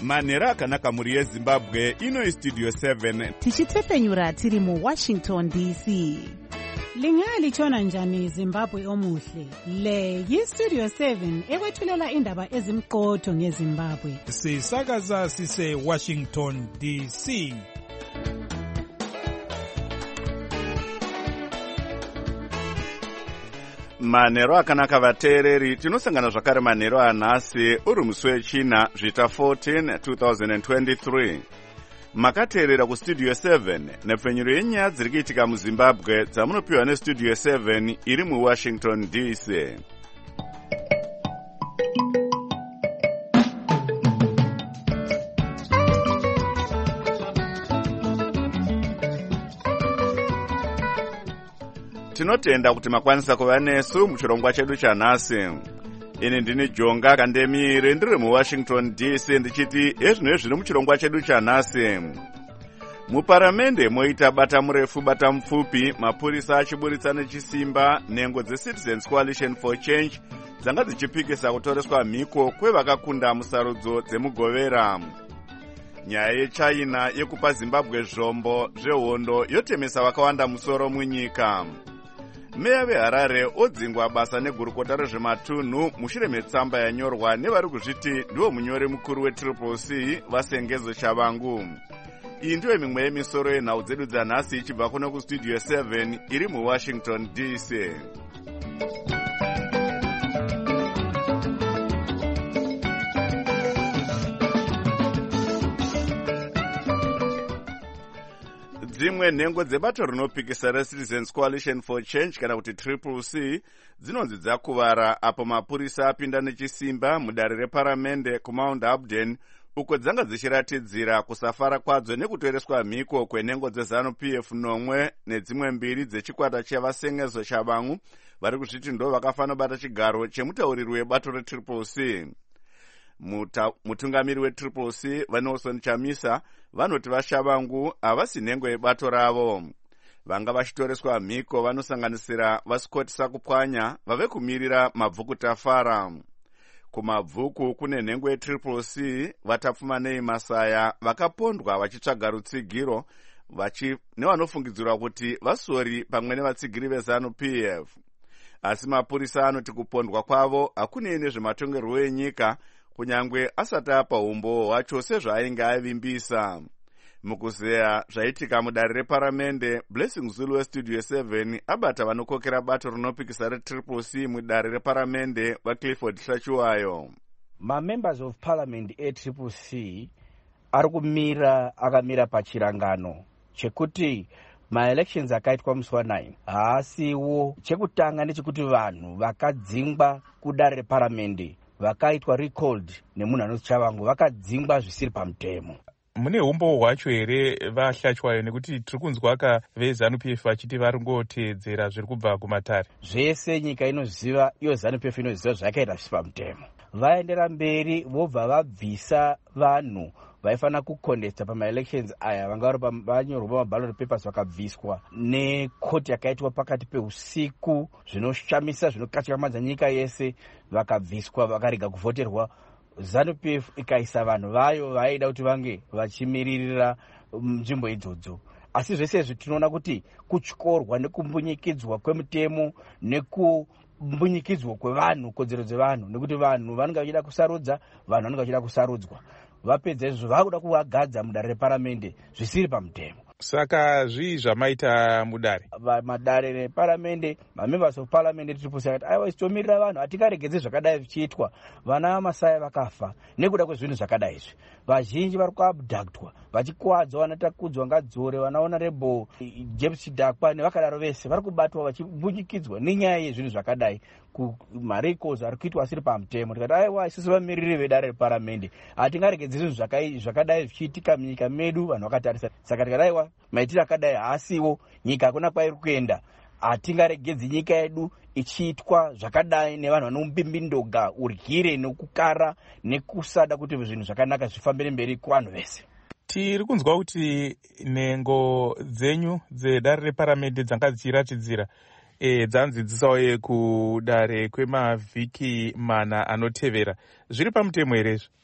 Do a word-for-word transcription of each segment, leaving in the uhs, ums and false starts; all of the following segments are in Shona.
manhero akanaka mhuri yezimbabwe. Ino Studio seven tichitefenyura tiri muWashington D C. Lingalitshona njani Zimbabwe omuhle? Le yiStudio seven ekwethulela indaba ezimqotho ngeZimbabwe. Sisakaza sise Washington D C. manhero akanaka vateereri, tinosangana zvakare manhero anhasi uri musi wechina zvita fourteen twenty twenty-three. Makateerera kuStudio seven nepfenyuro yenyaya dziri kuitika muZimbabwe dzamunopiwa neStudio seven iri muWashington D C. Tinotenda kuti makwanisa kuva nesu muchirongwa chedu chanhasi. Ini ndini Jonga Kandemire ndiri muWashington D C ndichiti ezvino zviri muchirongwa chedu chanhasi. Muparamende moita bata murefu bata mupfupi, mapurisa achiburitsa nechisimba nhengo dzeCitizens Coalition for Change dzanga dzichipikisa kutoreswa mhiko kwevakakunda musarudzo dzemugovera. Nyaya yeChina yekupa Zimbabwe zvombo zvehondo yotemesa vakawanda musoro munyika. Meya veHarare odzingwa basa negurukota rezvematunhu mushure metsamba yanyorwa nevari kuzviti ndiwo munyori mukuru weTriple C vasengezo Chavangu. Iyi ndiyo mimwe yemisoro yenhau dzedu dzanhasi ichibva kuno kuStudio seven iri muWashington D C. Dzimwe nhengo dzebato rinopikisa reCitizens Coalition for Change kana kuti Triple C dzinonzi dzakuvara apo mapurisa apinda nechisimba mudare reparamende kuMount Abden uko dzanga dzichiratidzira kusafara kwadzo nekutoreswa mhiko kwenhengo dzeZANU P F nomwe nedzimwe mbiri dzechikwata chevasengezo Chavangu vari kuzviti ndo vakafanira bata chigaro chemutauriri webato reTriple C. Muta, mutungamiri weTriple C vaNelson Chamisa vanoti vaChavangu havasi nhengo yebato ravo. Vanga vachitoreswa mhiko vanosanganisira vaScott Sakupwanya vave kumirira Mabvuku Tafara. Kumabvuku kune nhengo yeTriple C vatapfumanei Masaya vakapondwa vachitsvaga rutsigiro vachi nevanofungidzirwa kuti vasori pamwe nevatsigiri veZANU P F. Asi mapurisa anoti kupondwa kwavo hakunei nezvematongerwo enyika kunyangwe asati apa umbo hwacho sezvaainge avimbisa. Mukuzeya zvaitika mudare reparamende, Blessing Zulu weStudio seven abata vanokokera bato rinopikisa reTriple C mudare reparamende vaClifford Shachiwayo. Ma-members of parliament eTriple C ari kumira akamira pachirangano chekuti ma-elections akaitwa musi wanai haasiwo. Chekutanga ndechekuti vanhu vakadzingwa kudare reparamende vakaitwa recalled nemunhu anonzi Chavangu vakadzingwa zvisiri pamutemo. Mune umbo hwacho here vaHlachwayo, nekuti tiri kunzwa ka veZANU P F vachiti vari ngoteedzera zviri kubva kumatare? Zvese nyika inoziva, iyo ZANU P F inoziva zvakaita zvisi pamutemo. Vaendera mberi vobva vabvisa vanhu vaifana kucontesta pama-elections aya vanga vanyorwa pamaballot papers vakabviswa nekoti yakaitwa pakati peusiku zvinoshamisa zvinokatyamadza nyika yese, vakabviswa vakarega kuvhoterwa. ZANU P F ikaisa vanhu vayo vaida kuti vange vachimiririra nzvimbo idzodzo. Asi zvese izvi tinoona kuti kutyorwa nekumbunyikidzwa kwemutemo nekumbunyikidzwa kwevanhu, kodzero dzevanhu, nekuti vanhu vanenge vachida kusarudza, vanhu vanenge vachida kusarudzwa. Vapedza izvo vakuda kuvagadza mudare reparamende zvisiri pamutemo. Saka zvii zvamaita mudare? Madare reparamende, ma-members of parliament Triple C akati aiwa isitomirira vanhu hatikaregedze zvakadai vichiitwa. Vana vaMasaya vakafa nekuda kwezvinhu zvakadai izvi. Vazhinji vari kuabductwa vachikuwadzwa, vanatakudzwa ngadzore, vanaona rebo James Chidakwa nevakadaro vese vari kubatwa vachimbunyikidzwa nenyaya yezvinhu zvakadai. Kumarecalls ari kuitwa asiri pamutemo. Tikati aiwa isusu vamiriri vedare reparamende hatingaregedze zvinhu zvakadai zvichiitika munyika medu, vanhu vakatarisa. Saka tikati aiwa maitiro akadai haasiwo, nyika hakuna kwairi kuenda, hatingaregedzi nyika yedu ichiitwa zvakadai nevanhu vanomubimbindoga uryire nekukara nekusada kuti zvinhu zvakanaka zvifambire mberi kuvanhu vese. Tiri kunzwa kuti nhengo dzenyu dzedare reparamende dzanga dzichiratidzira e, dzanzidzisawo kudare kwemavhiki mana anotevera. Zviri pamutemo here?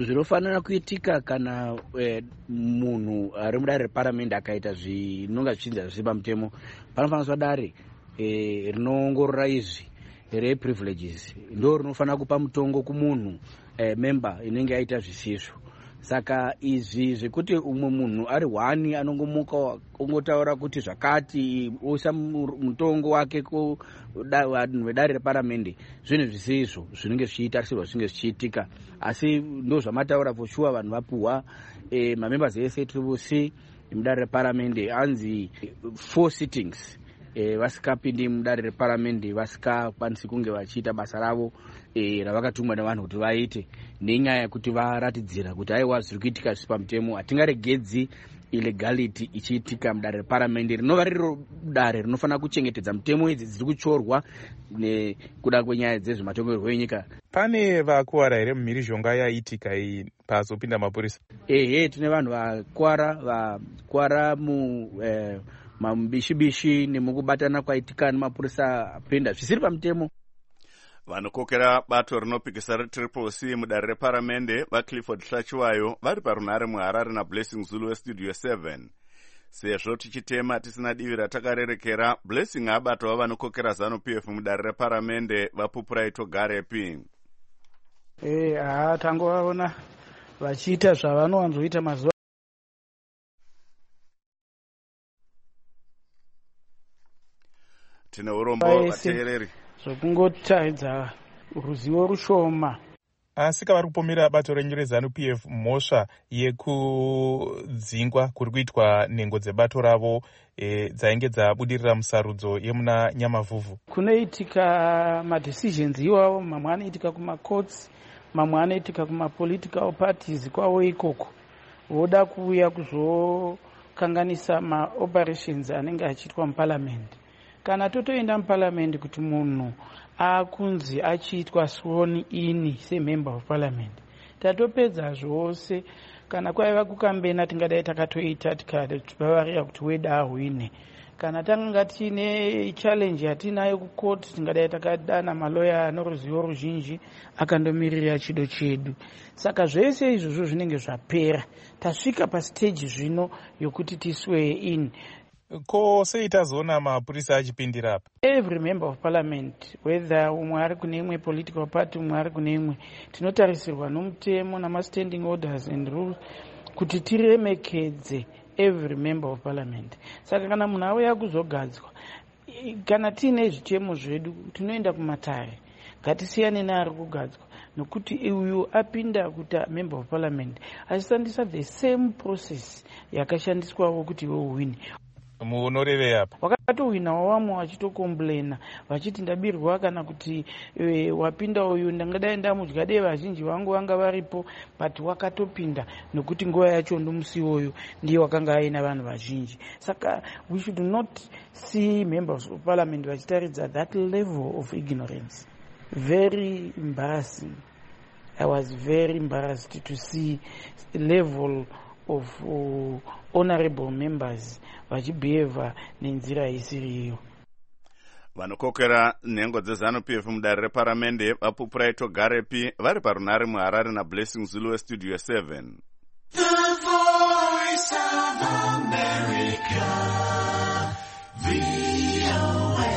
zvinofanira kuitika kana eh, munhu ari mudare reparamende akaita zvinonga zvichinzi zvisina mutemo, panofanira dare eh, rinoongorora izvi reprivileges ndo rinofanira kupa mutongo kumunhu eh, member inenge yaita zvisizvo. Saka izvi zvekuti umwe munhu ari wani anongomuka ongotaura kuti zvakati oisa mutongo wake kudanho redare reparamende zvinhu zvisizvo zvinenge zvichitarisirwa zvinenge zvichiitika, asi ndo zvamataura for sure vanhu vapuhwa eh, mamembers ese triple C mudare reparamende anzi four sittings eh, vasikapindi mudare reparamende vasikakwanisi kunge vachiita basa ravo eh, ravakatumwa nevanhu kuti vaite, nenyaya yekuti varatidzira kuti aiwa zviri kuitika zvisi pamutemo. Hatingaregedzi illegality ichiitika mudare reparamende rinova riro dare rinofanira kuchengetedza mutemo idzi dziri kuchorwa nekuda kwenyaya dzezvematongerwo enyika. Pane vakuwara here mumhirizhonga yaitika iyi pazopinda mapurisa? Ehe, tine vanhu vakuwara vakuwara mu eh, mambishi-bishi nemukubatana kwaitika nemapurisa apinda zvisiri pamutemo. Vanokokera bato rinopikisa retriple C mudare reparamende vaClifford Hlachiwayo vari parunhare muHarare naBlessing Zulu westudio seven. Sezvo tichitema tisina divi ratakarerekera, Blessing abatawo vanokokera ZANU-P F mudare reparamende vaPupuraito Garepi. Eh, ah tangovaona vachiita zvavanowanzoita mazuva. Tine urombo vateereri zvokungotaridza ruzivo rushoma. Asi kavari kupomera bato renyu reZANU-P F mhosva yekudzingwa kuri kuitwa nhengo dzebato ravo e, dzainge dzabudirira musarudzo yemuna Nyamavhuvhu. Kunoitika madecisions iwawo, mamwe anoitika kumacourts, mamwe anoitika kumapolitical parties kwawo ikoko. Voda kuuya kuzokanganisa maoperations anenge achiitwa muparliament. Kana totoenda muparliament kuti munhu akunzi achiitwa sworn in semember of parliament, tatopedza zvose. Kana kwaiva kukambena tingadai takatoita tikavarira kuti weda ahwine. Kana tanga tine challenge yatinayo kucourt tingadai takadana maloya anoruzivo ruzhinji akandomirira chido chedu. Saka zvese izvozvo zvinenge zvapera, tasvika pastage zvino yokuti tiswe in. Ko sei tazoona mapurisa achipindira apa? Every member of parliament, whether umwe ari kune imwe political party umwe ari kune imwe, tinotarisirwa nomutemo nama-standing orders and rules kuti tiremekedze every member of parliament. Saka kana munhu auya kuzogadzwa, kana tiine zvitemo zvedu tinoenda kumatare, ngatisiyane neari kugadzwa, nokuti uyu apinda kuti member of parliament achishandisa the same process yakashandiswawo kuti iwe uwine. Munorevei apa? Wakatohwina wawamwe vachitokomplaina vachiti ndabirwa kana kuti e, wapinda uyu ndangadai ndamudya dei vazhinji vangu vanga varipo, but wakatopinda nokuti nguva yacho ndomusi uyu ndiye wakanga aina vanhu vazhinji. Saka we should not see members of parliament vachitaridza that level of ignorance. Very embarrassing. I was very embarrassed to see the level of uh, honorable members vachibehave nenzira isiriyo. Vanokokera nhengo dzeZANU-P F mudare reparamende vaPupuraito Garepi vari parunhare muHarare naBlessing Zulu westudio seven. The Voice of America, V O A.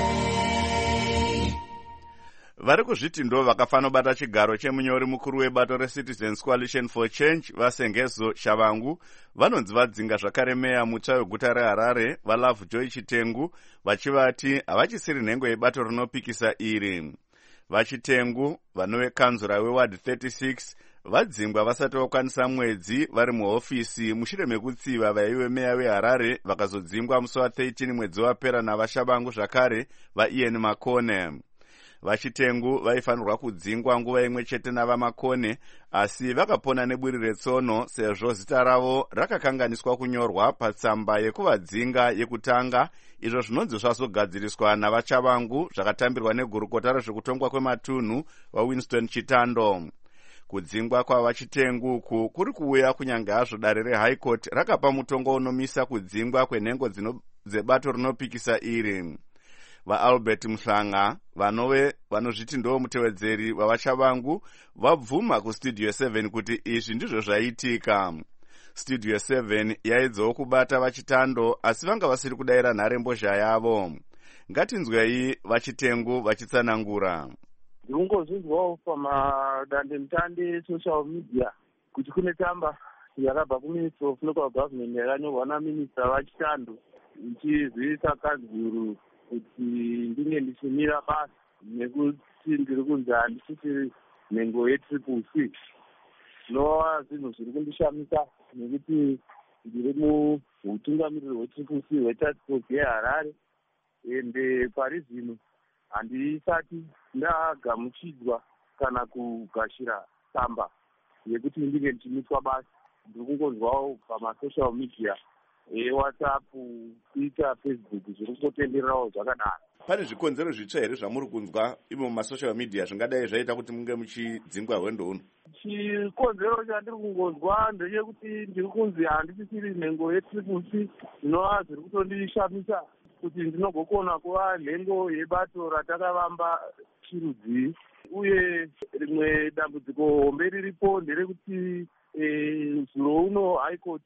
Vari kuzviti ndo vakafanobata chigaro chemunyori mukuru webato reCitizens Coalition for Change vaSengezo Shavangu vanonzi vadzinga zvakare meya mutsva weguta reHarare vaLovejoy Chitengu vachivati havachisiri nhengo yebato rinopikisa iri. VaChitengu vanove kanzura weward thirty-six vadzingwa vasati vakwanisa mwedzi vari muhofisi mushure mekutsiva vaive meya weHarare vakazodzingwa musi wa13 mwedzi wapera navaShavangu zvakare vaIan Makone. VaChitengu vaifanirwa kudzingwa nguva imwe chete navaMakone, asi vakapona neburi retsono sezvo zita ravo rakakanganiswa kunyorwa patsamba yekuvadzinga yekutanga, izvo zvinonzi zvazogadziriswa navaChavangu zvakatambirwa negurukota rezvekutongwa kwematunhu waWinston Chitando. Kudzingwa kwavaChitengu uku kuri kuuya kunyange hazvo dare reHigh Court rakapa mutongo unomisa kudzingwa kwenhengo dzebato rinopikisa iri. vaAlbert Mhlanga vanove vanozviti ndo mutevedzeri wavachavangu vabvuma kustudio seven kuti izvi ndizvo zvaitika. Studio seven yaedzawo kubata vachitando asi vanga vasiri kudayira nharembozha yavo. Ngatinzwei vachitengu vachitsanangura. Ndikungozvinzwawo pamadandemutande social media kuti kune tsamba yakabva kuministry of local government yakanyorwa naminista vachitando ichizivisa Kanzuru kuti ndinge ndichimira basa nekuti ndiri kunzi handisisiri nhengo yetriple c. Zvinova zvinhu zviri kundishamisa nekuti ndiri muutungamiriri hwetriple c hwetask force yeHarare, ende pari zvino handisati ndagamuchidzwa kana kugashira tsamba yekuti ndinge ndichimiswa basa. Ndiri kungonzwawo pamasocial media eWhatsApp, Twitter, Facebook zviri kungotendererawo zvakadaro. Pane zvikonzero zvitsva here zvamuri kunzwa imo mumasocial media zvingadai zvaita kuti munge muchidzingwa hwendo huno? Chikonzero chandiri kungonzwa ndechekuti ndiri kunzi handisisiri nhengo yetriple c. Zvinova zviri kutondishamisa kuti ndinogokona kuva nhengo yebato ratakavamba chirudzii. Uye rimwe dambudziko hombe riripo nderekuti zuro uno High Court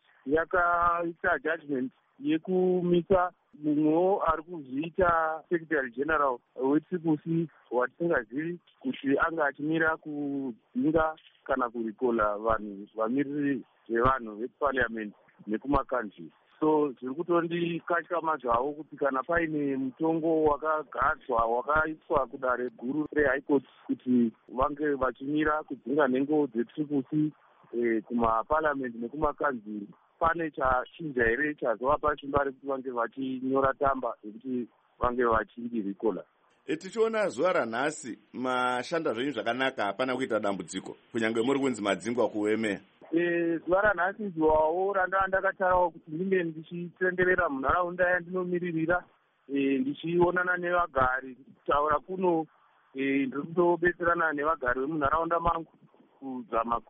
yakaita judgment yekumisa mumwewo ari kuzviita Secretary General wetriple c watisingazivi kuti anga achimira kudzinga kana kurikola vanhu vamiriri vevanhu veparliament nekumakanzvi. So zviri kutondikatyamadzawo kuti kana paine mutongo wakagadzwa wakaiswa kudare guru reHigh Court kuti vange vachimira kudzinga nhengo dzetriple c eh, kumaparliament nekumakanzvi, pane chachinja here chazovapa simba rekuti vange vachinyora tsamba yekuti vange vachirikola. Tichiona zuva ranhasi mashanda zvenyu zvakanaka, hapana kuita dambudziko kunyange muri kunzi madzingwa kuwemeya. E, zuva ranhasi zuvawo randanga ndakatarawo kuti ndinge ndichitenderera munharaunda yandinomiririra, e, ndichionana nevagari kutaura kuno, e, ndiri kutobetserana nevagari vemunharaunda mangu kuzama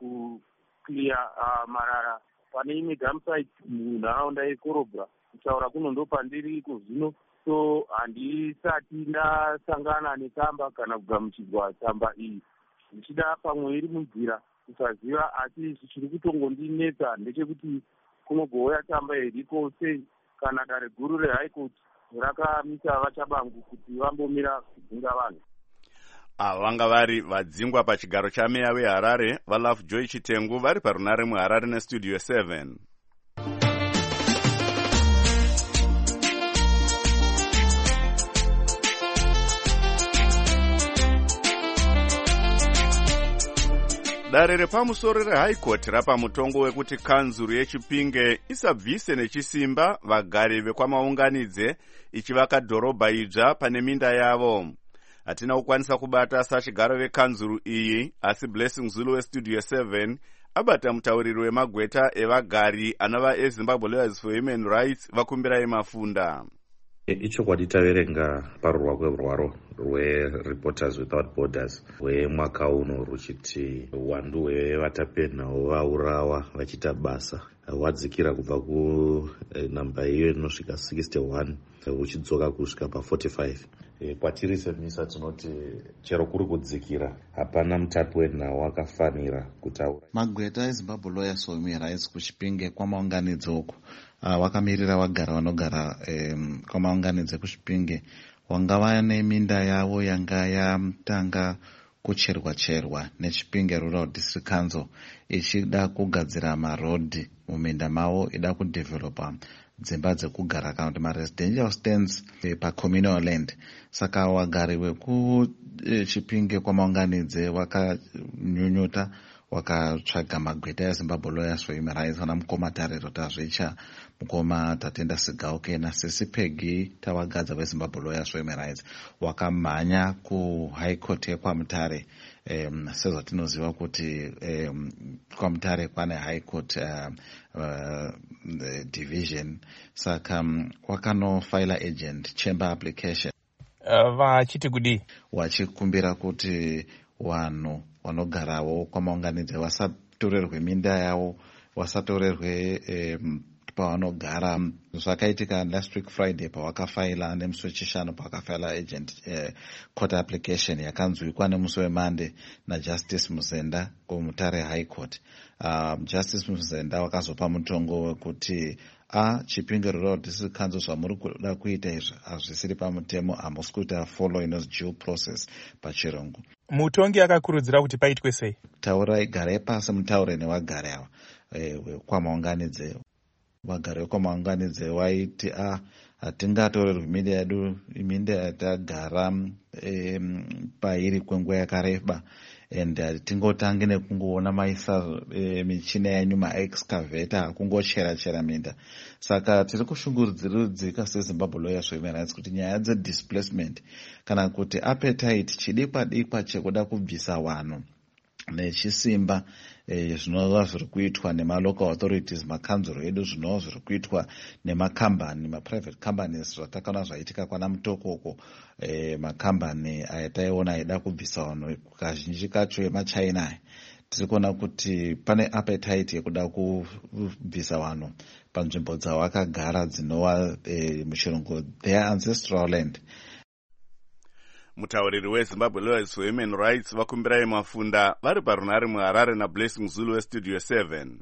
kukliya uh, marara pane imwe dumsite munharaunda yeKorobha. Kutaura kuno ndo pandiri iko zvino, so handisati ndasangana netsamba kana kugamuchidzwa tsamba iyi. Ndichida pamwe iri munzira kusaziva, asi zvichiri kutongondinetsa ndechekuti kunogouya tsamba iriko sei kana dare guru reHigh Court rakamisa vachabangu kuti vambomira kudzinga vanhu. Ava vanga vari vadzingwa pachigaro chameya weHarare vaLovejoy Chitengu vari parunare muHarare nestudio seven. Dare repamusoro reHigh Court rapa mutongo wekuti Kanzuru yeChipinge isabvise nechisimba vagari vekwamaunganidze ichivaka dhorobha idzva pane minda yavo. Hatina kukwanisa kubata sachigaro vekanzuru iyi, asi Blessing Zulu westudio seven abata mutauriri wemagweta evagari anova eZimbabwe Lawyers for Human Rights vakumbira emafunda. Ichokwadi taverenga parurwa kwerwaro rweReporters Without Borders rwemwaka uno ruchiti uwandu hwevatapeni vaurawa vachita basa hwadzikira kubva kunhamba iyo inosvika sixty-one uchidzoka kusvika pa-forty-five. Kwatiri semisa tinoti chero kuri kudzikira hapana mutapi wenhau akafanira kutaura. Magweta eZimbabwe Lawyers for Human Rights kuChipinge kwamaunganidze uko uh, wakamirira vagara vanogara um, kwamaunganidze kuChipinge wanga vane minda yavo yanga yatanga kucherwa cherwa neChipinge Rural District Council ichida kugadzira marodhi muminda mavo, ida kudevelopa dzimba dzekugara kana kuti maresidential stands pacommunal land. Saka wagari vekuChipinge kwamaunganidze wakanyunyuta wakatsvaga magweta eZimbabwe Lawyers for Human Rights vana mukoma Tariro Tazvicha, mukoma Tatenda Sigauke naSisi Peggy Tavagadza veZimbabwe Lawyers for Human Rights wakamhanya kuHigh Court yeKwaMutare. Um, sezvatinoziva kuti um, kwaMutare kwane High Court uh, uh, division, saka um, wakanofaila agent chamber application uh, vachiti kudi wachikumbira kuti vanhu vanogarawo kwamaunganidze vasatorerwe minda yavo, vasatorerwe um, pavanogara. Zvakaitika last week Friday pawakafaila nemusi wechishanu pawakafaila agent uh, court application yakanzwikwa nemusi weMonday naJustice Muzenda kumutare High Court. Uh, Justice Muzenda wakazopa mutongo wekuti a Chipinge Rural District Council zvamuri kuda kuita izvi hazvisiri pamutemo, hamusi kuita follow inonzi due process pachirungu. Mutongi akakurudzira kuti paitwe sei? Taurai, garai pasi mutaure nevagari ava kwamaunganidze. Vagari kwamaunganidze vaiti a hatingatorerwi minda yedu, minda yatagara pairi kwenguva yakareba, and hatingotangi nekungoona maisa e, michina yenyu maexcavator hakungochera chera minda. Saka tiri kushungurudzika seZimbabwe Lawyers Women Rights kuti nyaya dzedisplacement kana kuti appetite chidikwa dikwa chekuda kubvisa vanhu nechisimba eh, zvinova zviri kuitwa nemalocal authorities, makanzuro edu, zvinova zviri kuitwa nemakambani, maprivate companies zvatakaona zvaitika kwana Mutokoko, eh, makambani ayataiona aida kubvisa vanhu kazhinji kacho emachina. Tiri kuona kuti pane appetite yekuda kubvisa vanhu panzvimbo dzavakagara dzinova eh, muchirungu their ancestral land. Mutauriri weZimbabwe Lawyers for Human Rights vakumbirai Mafunda vari parunhare muHarare naBlessing Zulu weStudio seven.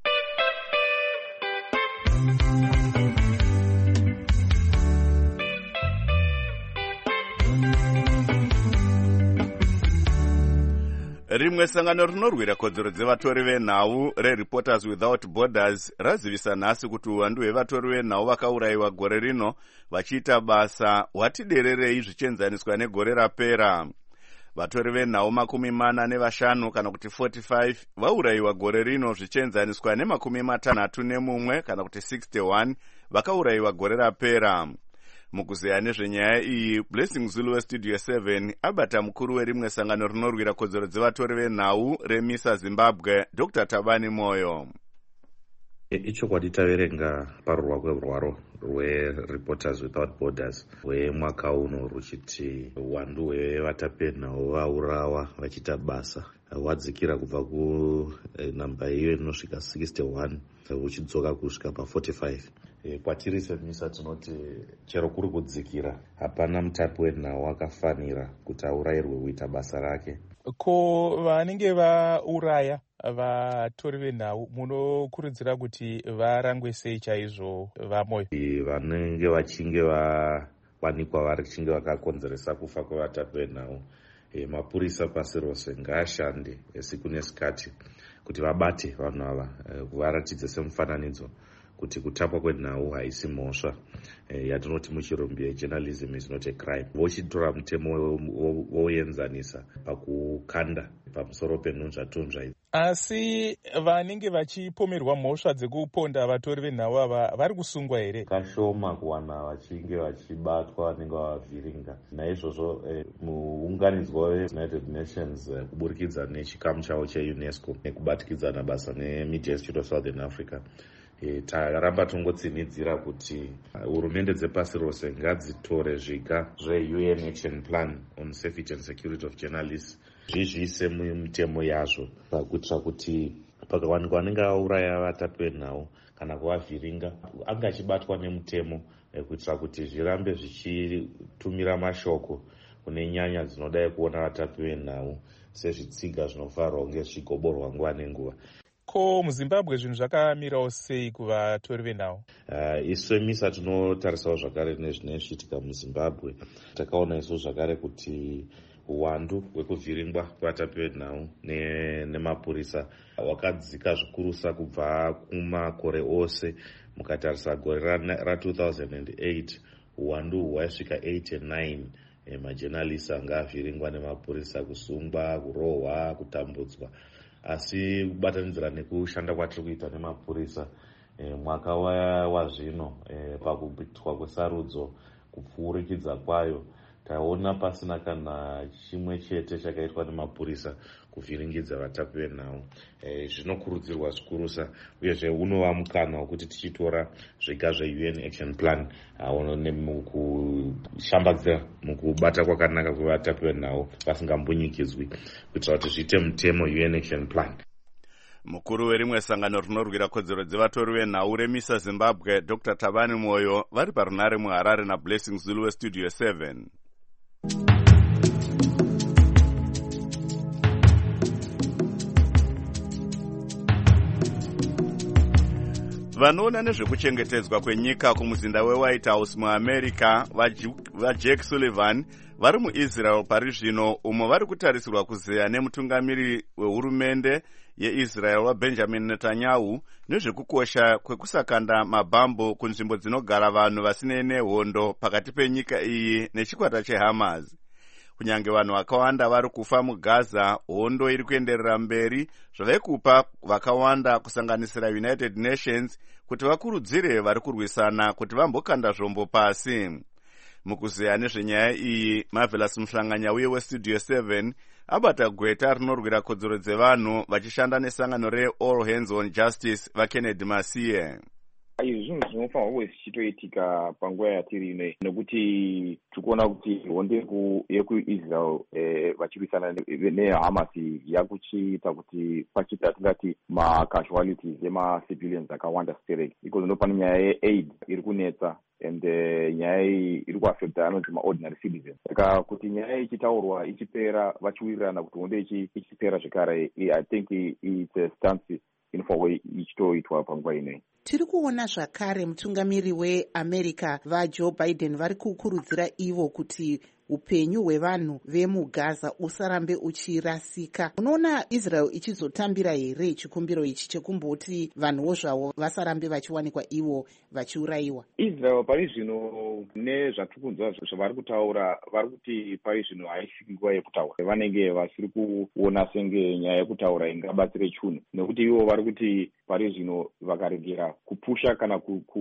Rimwe sangano rinorwira kodzero dzevatori venhau reReporters Without Borders razivisa nhasi kuti uwandu hwevatori venhau vakaurayiwa gore rino vachiita basa hwatidererei zvichienzaniswa negore rapera. Vatori venhau makumi mana nevashanu kana kuti forty-five vaurayiwa gore rino zvichienzaniswa nemakumi matanhatu nemumwe kana kuti sixty-one vakaurayiwa gore rapera. Mukuzeya nezvenyaya iyi, Blessing Zulu weStudio seven abata mukuru werimwe sangano rinorwira kodzero dzevatori venhau reMISA Zimbabwe, Doctor Tabani Moyo. Ichokwadi taverenga parurwa kwerwaro rweReporters Without Borders rwemwaka uno ruchiti uwandu hwevatapenhau vaurawa vachiita basa hwadzikira kubva kunhamba iyo inosvika sixty-one huchidzoka kusvika paforty-five. Kwatiri seMISA tinoti chero kuri kudzikira hapana mutapi wenhau akafanira kuti aurayirwe kuita basa rake. Ko vanenge vauraya vatori venhau munokurudzira kuti varangwe sei chaizvo vaMoyo? Vanenge vachinge vawanikwa vachinge vakakonzeresa kufa kwevatapi venhau, mapurisa pasi rose ngaashande siku nesikati kuti vabate vanhu ava, kuvaratidze semufananidzo kuti kutapwa kwenhau haisi mhosva, e, yatinoti muchirumbi yejournalism is not a crime. Vochitora mutemo voenzanisa pakukanda pamusoro penhunzvatonzva idzi. Asi vanenge vachipomerwa mhosva dzekuponda vatori venhau ava vari kusungwa here? Kashoma kuwana vachinge vachibatwa vanenge vavhiringa. Naizvozvo eh, muunganidzwa weUnited Nations eh, kuburikidza nechikamu chavo cheUNESCO nekubatikidzana basa neMedia Institute of Southern Africa, E, taramba tongotsinidzira kuti hurumende uh, dzepasi rose ngadzitore zviga zveU N Action Plan on Safety and Security of Journalists zvizviise mumutemo yazvo pakuitira kuti pakawanikwa vanenge vauraya vatapi venhau kana kuvavhiringa anga achibatwa nemutemo, e, kuitira kuti zvirambe zvichitumira mashoko kune nyanya dzinodai kuona vatapi venhau sezvitsiga zvinofanirwa kunge zvichigoborwa nguva nenguva. Ko muZimbabwe zvinhu zvakamirawo sei kuvatori venhau? Uh, isu MISA tinotarisawo zvakare nezvine zvichiitika muZimbabwe. Takaona isu zvakare kuti uwandu hwekuvhiringwa kwevatapi venhau nemapurisa hwakadzika zvikurusa kubva kumakore ose. Mukatarisa gore ra two thousand eight uwandu hwaisvika eighty-nine. E, majournalists anga avhiringwa nemapurisa, kusungwa, kurohwa, kutambudzwa. Asi kubatanidzira nekushanda kwatiri kuita nemapurisa, e, mwaka wazvino e, pakuitwa kwesarudzo kupfuurikidza kwayo taona pasina kana chimwe chete chakaitwa nemapurisa kuvhiringidza vatapi venhau. E, zvinokurudzirwa zvikurusa uyezve unova mukana wekuti tichitora zviga zveU N Action Plan mukushambadzira mukubata kwakanaka kwevatapi venhau vasingambunyikidzwi kuitira kuti zviite mutemo U N Action Plan. Mukuru werimwe sangano rinorwira kodzero dzevatori venhau remisa Zimbabwe Doctor Tabani Moyo vari parunare muHarare naBlessing Zulu weStudio seven. Vanoona nezvekuchengetedzwa kwenyika kumuzinda weWhite House muAmerica vaJake Sullivan vari muIsrael pari zvino, umo vari kutarisirwa kuzeya nemutungamiri wehurumende yeIsrael waBenjamin Netanyahu nezvekukosha kwekusakanda mabhambu kunzvimbo dzinogara vanhu vasinei nehondo pakati penyika iyi nechikwata cheHamas. Kunyange vanhu vakawanda vari kufa muGaza, hondo iri kuenderera mberi zvave kupa vakawanda kusanganisira United Nations kuti vakurudzire vari kurwisana kuti vambokanda zvombo pasi. Mukuzeya nezvenyaya iyi, Marvelous Mhlanganya uye weStudio seven abata gweta rinorwira kodzero dzevanhu vachishanda nesangano reAll Hands on Justice vaKennedy Masiye. Izvi zvinhu zvinofanirwa kuve zvichitoitika panguva yatiri inei, nekuti tikuona kuti hondo yekuIsrael vachirwisana neHamas yakuchiita kuti pachita tingati macasualties emacivilians akawanda sitereki. Iko zvino pane nyaya yeaid iri kunetsa and nyaya iyi iri kuafecta anonzi maordinary citizens. Saka kuti nyaya ichitaurwa ichipera vachiwirirana kuti hondo ichipera zvekare, I think it's a stance inofanirwa ichitoitwa panguva inei. Tiri kuona zvakare mutungamiri weAmerica vaJoe Biden vari kukurudzira ivo kuti upenyu hwevanhu vemuGaza usarambe uchirasika. Unoona Israel ichizotambira here chikumbiro ichi chekumboti vanhuwo zvavo vasarambe vachiwanikwa ivo vachiurayiwa? Israel pari zvino nezvatikunzwa zvavari kutaura, vari kuti pari zvino haisviki nguva yekutaura. Vanenge vasiri kuona senge nyaya yekutaura ingabatsire chunhu, nekuti ivo vari kuti pari zvino vakaregera kupusha kana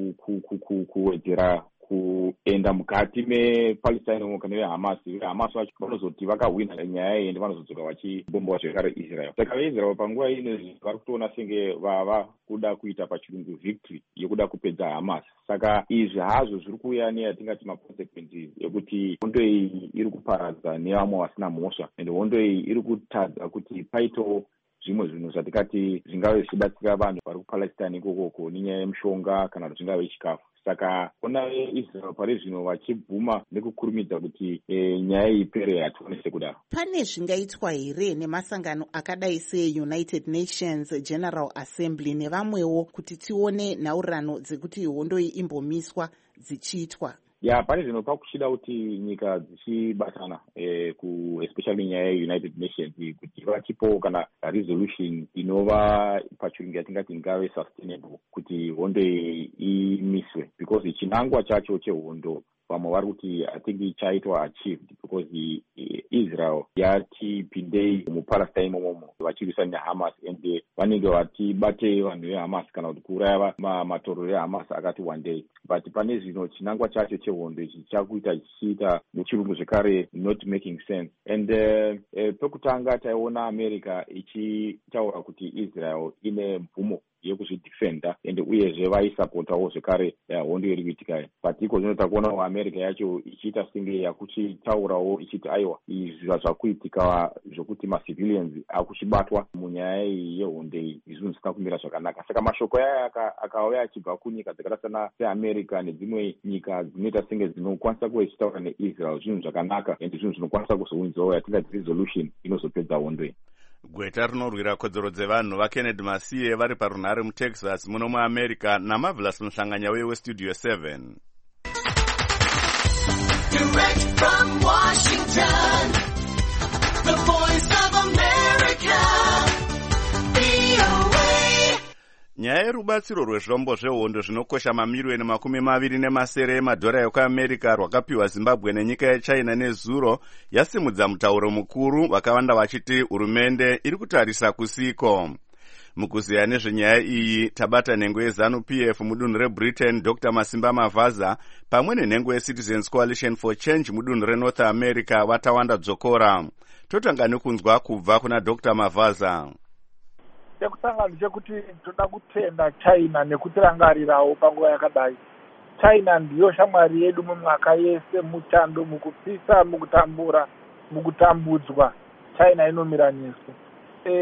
kuwedzera kuenda mukati mePalestine kana veHamas, veHamas vacho vanozoti vakahwina nyaya iyi ende vanozodzoka vachibombawo zvekare Israel. Saka veIsrael panguva ino vari kutoona senge vava kuda kuita pachirungu victory yekuda kupedza Hamas. Saka izvi hazvo zviri kuuya neyatingati maconsequences ekuti hondo iyi iri kuparadza nevamwe vasina mhosva, ende hondo iyi iri kutadza kuti paito zvimwe zvinhu zvatikati zvingave zvichibatsira vanhu vari kuPalestine ikokoko nenyaya yemushonga kana kuti zvingave chikafu. Saka ona Israel pari zvino vachibvuma nekukurumidza kuti e, nyaya ipere hatione sekudaro. Pane zvingaitwa here nemasangano akadai seUnited Nations General Assembly nevamwewo kuti tione nhaurirano dzekuti hondo iyi imbomiswa dzichiitwa? Ya, pane zvino pakuchida kuti nyika dzichibatana eh, ku especially nyaya yeUnited Nations kuti vachipo kana resolution inova pachirungu yatingati ingave sustainable kuti hondo imiswe, because chinangwa chacho chehondo vamwe vari kuti I think ichaitwa achieved because Israel yati pindei muPalestine imomo vachirwisana neHamas and vanenge vatibate vanhu veHamas kana kuti kuuraya matorero eHamas akati one day. But pane zvino chinangwa chacho chehondo ichi chakuita chichiita nechirungu zvekare not making sense. And uh, uh, pekutanga taiona America ichitaura kuti Israel ine mvumo yekuzvidefenda ende uyezve vaisapotawo zvekare hondo iri kuitika. But iko zvino takuonawo America yacho ichiita senge yakuchitaurawo ichiti aiwa izvi zvakuitika zvokuti macivilians akuchibatwa munyaya iyi yehondo iyi izvinhu zvisina kumira zvakanaka. Saka mashoko aya akauya achibva kunyika dzakaita seAmerica nedzimwe nyika dzinoita senge dzinokwanisa kuve zichitaura neIsrael zvinhu zvakanaka ende zvinhu zvinokwanisa kuzounzawo yatingati resolution inozopedza hondo iyi. Gweta rinorwira kodzero dzevanhu vaKennedy Masiye vari parunhare muTexas muno muAmerica naMarvelous Mhlanganya uye weStudio seven. Direct from Washington, the voice of America, V O A. Nyaya yerubatsiro rwezvombo zvehondo zvinokosha mamiriyoni makumi maviri nemasere emadhora ekuAmerica rwakapiwa Zimbabwe nenyika yeChina nezuro yasimudza mutauro mukuru, vakawanda vachiti hurumende iri kutarisa kusiko. Mukuziya nezvenyaya iyi tabata nhengo yeZANU-P F mudunhu reBritain Doctor Masimba Mavaza pamwe nenhengo yeCitizens Coalition for Change mudunhu reNorth America vatawanda dzokora. Totanga nekunzwa kubva kuna Doctor Mavaza. Chekutanga ndechekuti toda kutenda China nekutirangarirawo panguva yakadai. China ndiyo shamwari yedu mumwaka yese, muchando, mukupisa, mukutambura, mukutambudzwa. China inomira nesu. E,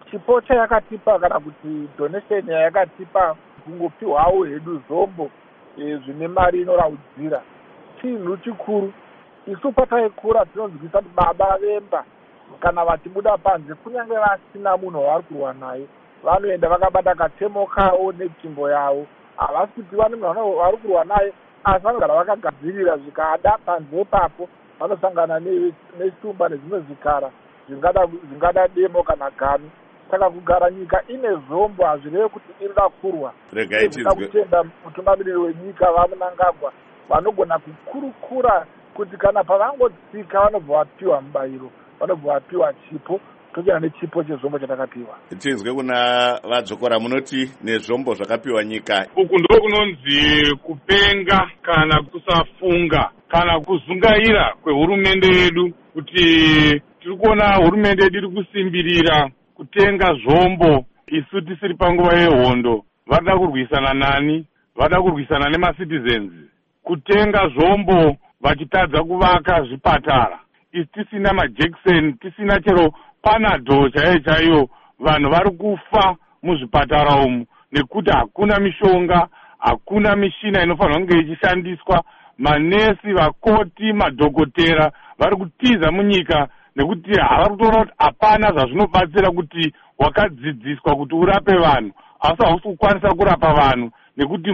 chipo chayakatipa kana kuti donation yayakatipa kungopiwawo hedu zvombo e, zvine mari inoraudzira chinhu chikuru. Isu pataikura tinonzwisa kuti baba vemba kana vachibuda panze kunyange vasina munhu wavari kurwa naye vanoenda vakabata katemo kavo netsvimbo yavo, havasi kuti vane munhu vari kurwa naye asi vanogara vakagadzirira zvikada panze ipapo vanosangana nestumba nezvimwe zvikara zvingada demo kana gami. Saka kugara nyika ine zvombo hazvireve kuti inoda kurwa. Rega kutenda mutungamiriri wenyika vaMnangagwa vanogona kukurukura kuti kana pavangotsika vanobva vapiwa mubayiro, vanobva vapiwa chipo, tochera nechipo chezvombo chatakapiwa. Tinzwe kuna vadzokora munoti nezvombo zvakapiwa nyika. Uku ndo kunonzi kupenga kana kusafunga kana kuzungaira kwehurumende yedu, kuti tiri kuona hurumende yedu iri kusimbirira kutenga zvombo isu tisiri panguva yehondo. Vada kurwisana nani? Vada kurwisana nemacitizens. Kutenga zvombo vachitadza kuvaka zvipatara. Isi tisina majekiseni, tisina chero panado chaiyo chaiyo. Vanhu vari kufa muzvipatara umu nekuti hakuna mishonga, hakuna mishina inofanirwa kunge ichishandiswa. Manesi, vakoti, madhokotera vari kutiza munyika nekuti havari kutoona kuti hapana zvazvinobatsira kuti wakadzidziswa kuti urape vanhu asi hausi kukwanisa kurapa vanhu nekuti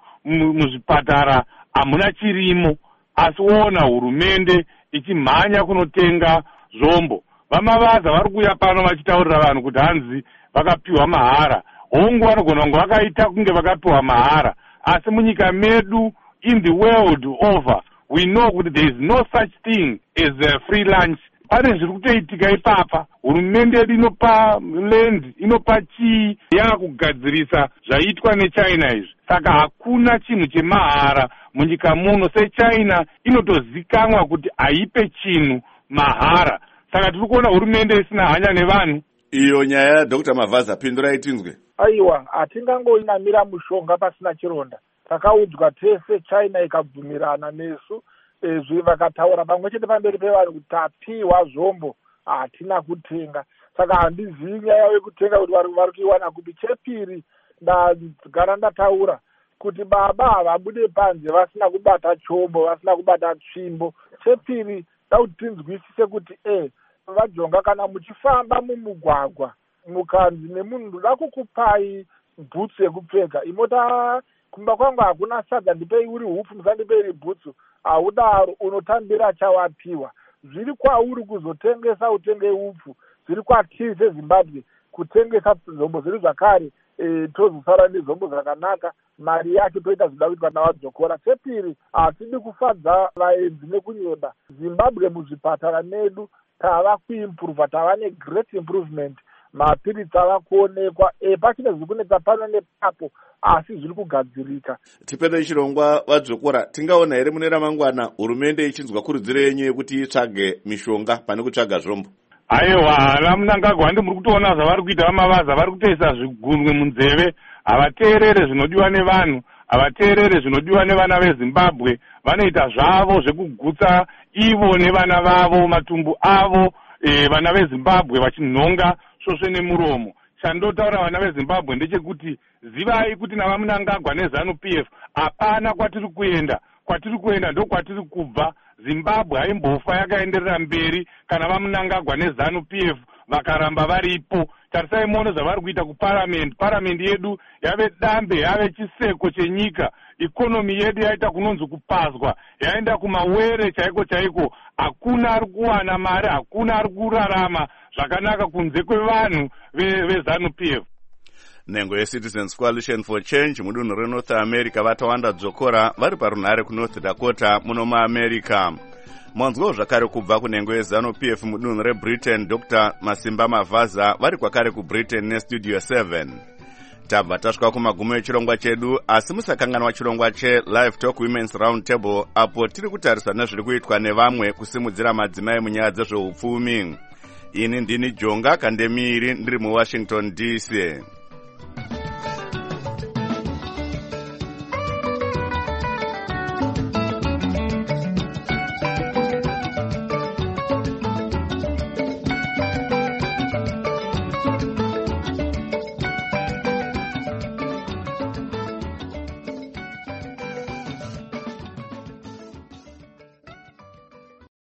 muzvipatara hamuna chirimo. Asi wona hurumende ichimhanya kunotenga zvombo. Vamavaza vari kuuya pano vachitaurira vanhu kuti hanzi vakapiwa mahara. Hongu vanogona kunge vakaita kunge vakapiwa mahara, asi munyika medu in the world over we know kuti there is no such thing as a free lunch. Pane zviri kutoitika ipapa. Hurumende yedu inopa land, inopa chii yakugadzirisa zvaitwa neChina izvi. Saka hakuna chinhu chemahara munyika muno. SeChina inotozikanwa kuti haipe chinhu mahara. Saka tiri kuona hurumende isina hanya nevanhu. Iyo nyaya Doctor Mavaza, pindurai tinzwe. Aiwa, hatingangoinamira mushonga pasina chironda. Takaudzwa tese China ikabvumirana nesu. Ezvi vakataura pamwe chete pamberi pevanhu kuti tapiwa zvombo hatina kutenga. Saka handizivi nyaya yekutenga kuti vari kuiwana kupi. Chepiri ndagara ndataura kuti baba havabude panze vasina kubata chombo, vasina kubata tsvimbo. Chepiri dauti tinzwisise kuti e vajonga kana muchifamba mumugwagwa mukanzi nemunhu ndoda kukupai bhutsu yekupfeka, imota kumba kwangu hakuna sadza ndipei uri hupfu musandipei bhutsu, haudaro unotambira chawapiwa. Zviri kwauri kuzotengesa utenge hupfu, zviri kwatiri seZimbabwe kutengesa zvombo zviri zvakare. E, tozosara nezvombo zvakanaka, mari yacho toita zvida kuitwa navadzokora. Chepiri hatidi kufadza vaenzi nekunyeba. Zimbabwe muzvipatara medu tava kuimprova, tava negreat improvement. Mapiritsi ava kuonekwa, e, pachine zviri kunetsa pano nepapo asi zviri kugadzirika. Tipedei chirongwa vadzokora, tingaona here mune ramangwana hurumende ichinzwa kurudziro yenyu yekuti itsvage mishonga pane kutsvaga zvombo? Aiwa, ana Mnangagwa ndi muri kutoona zvavari kuita Vamavaza, vari kutoisa zvigunwe munzeve. Havateerere zvinodiwa nevanhu, havateerere zvinodiwa nevana veZimbabwe. Vanoita zvavo zvekugutsa ivo nevana vavo, matumbu avo, e, vana veZimbabwe vachinhonga svosve nemuromo. Chandotaura vana veZimbabwe ndechekuti zivai kuti navaMnangagwa neZanu-P F hapana kwatiri kuenda. Kwatiri kuenda ndo kwatiri kubva. Zimbabwe haimbofa yakaenderera mberi kana vaMnangagwa neZanu-P F vakaramba varipo. Tarisai muone zvavari kuita kuparamendi. Paramendi yedu yave dambe, yave chiseko chenyika. Ikonomi yedu yaita kunonzi kupazwa, yaenda kumawere chaiko chaiko. Hakuna ari kuwana mari, hakuna ari kurarama zvakanaka kunze kwevanhu veZanu-P F. Nhengo yeCitizens Coalition for Change mudunhu reNorth America vatawanda dzokora vari parunhare kuNorth Dakota muno muAmerica. Mwanzwawo zvakare kubva kunhengo yeZanu-P F mudunhu reBritain Doctor Masimba Mavaza vari kwakare kuBritain neStudio seven. Tabva tasvika kumagumo echirongwa chedu, asi musakanganwa chirongwa cheLive Talk Women's Round Table apo tiri kutarisa nezviri kuitwa nevamwe kusimudzira madzimai munyaya dzezveupfumi. Ini ndini Jonga Kandemiri ndiri muWashington D C.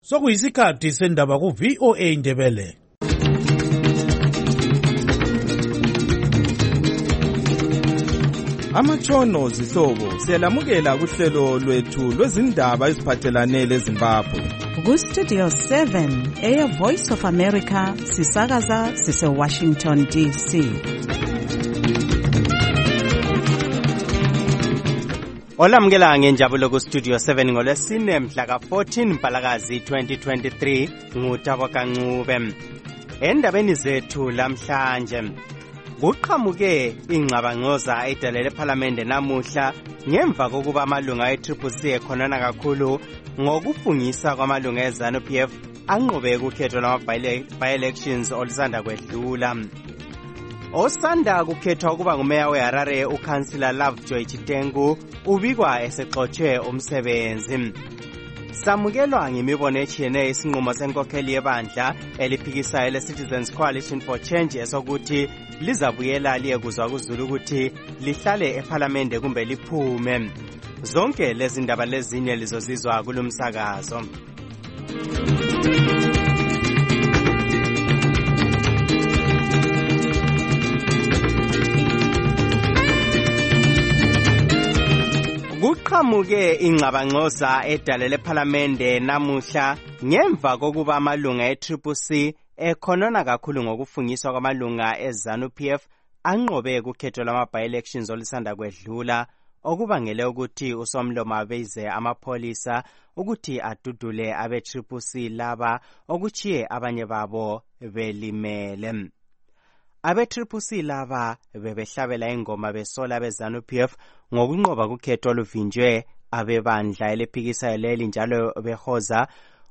Sokuyisikhathi sendaba ku V O A Ndebele. Amatshono zihlobo siyalamukela kuhlelo lwethu lwezindaba eziphathelane leZimbabwe. Ku Studio seven eya Voice of America sisakaza sise Washington D C. Olamukela ngenjabulo ku Studio seven ngolwesine mhla ka fourteen Mpalakazi twenty twenty-three ngutabo kancube. Endabeni zethu lamhlanje kuqhamuke ingxabangxoza edalele eParliament namuhla ngemva kokuba amalunga e-Triple C ekhonana kakhulu ngokufungisa kwamalunga eZANU-P F anqobe ukukhetho lama-by-elections olusanda kwedlula. Osanda kukhethwa ukuba ngumeya weHarare uCouncillor Lovejoy Chitengu ubikwa esexotshe umsebenzi. Samukelwa ngemibono etshiyeneyo isinqumo senkokheli yebandla eliphikisayo le-Citizens Coalition for Change esokuthi lizabuyela liyekuzwa kuZulu ukuthi lihlale eParliament kumbe liphume. Zonke lezi ndaba lezinye lizozizwa kulumsakazo. Kuqhamuke ingxabangxoza edalele eParliament namuhla ngemva kokuba amalunga e-Triple C ekhonona kakhulu ngokufungiswa kwamalunga eZANU-P F anqobe ukukhetho lama-by-elections olusanda kwedlula okubangele ukuthi uSomlomo abize amapholisa ukuthi adudule abe-Triple C laba okuchiye abanye babo belimele. Abe-Triple C laba bebehlabela ingoma besola beZANU-P F ngokunqoba ukukhetho oluvinjwe abebandla eliphikisayo leli njalo behoza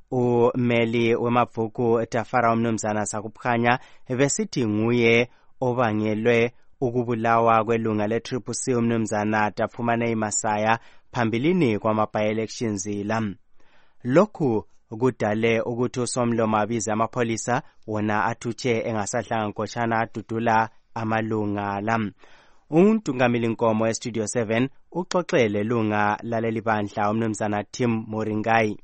umeli wemabhuku Tafara uMnumzana Sakukhanya besithi nguye obangelwe ukubulawa kwelunga le-Triple C uMnumzana Tafumane Masaya phambilini kwama-by-elections la. Lokhu kudale ukuthi uSomlomo abize amapholisa wona athutshe engasadlanga nkotshana adudula amalunga la. Untungameli Nkomo eStudio seven uxoxele lunga laleli bandla uMnumzana Tim Moringai.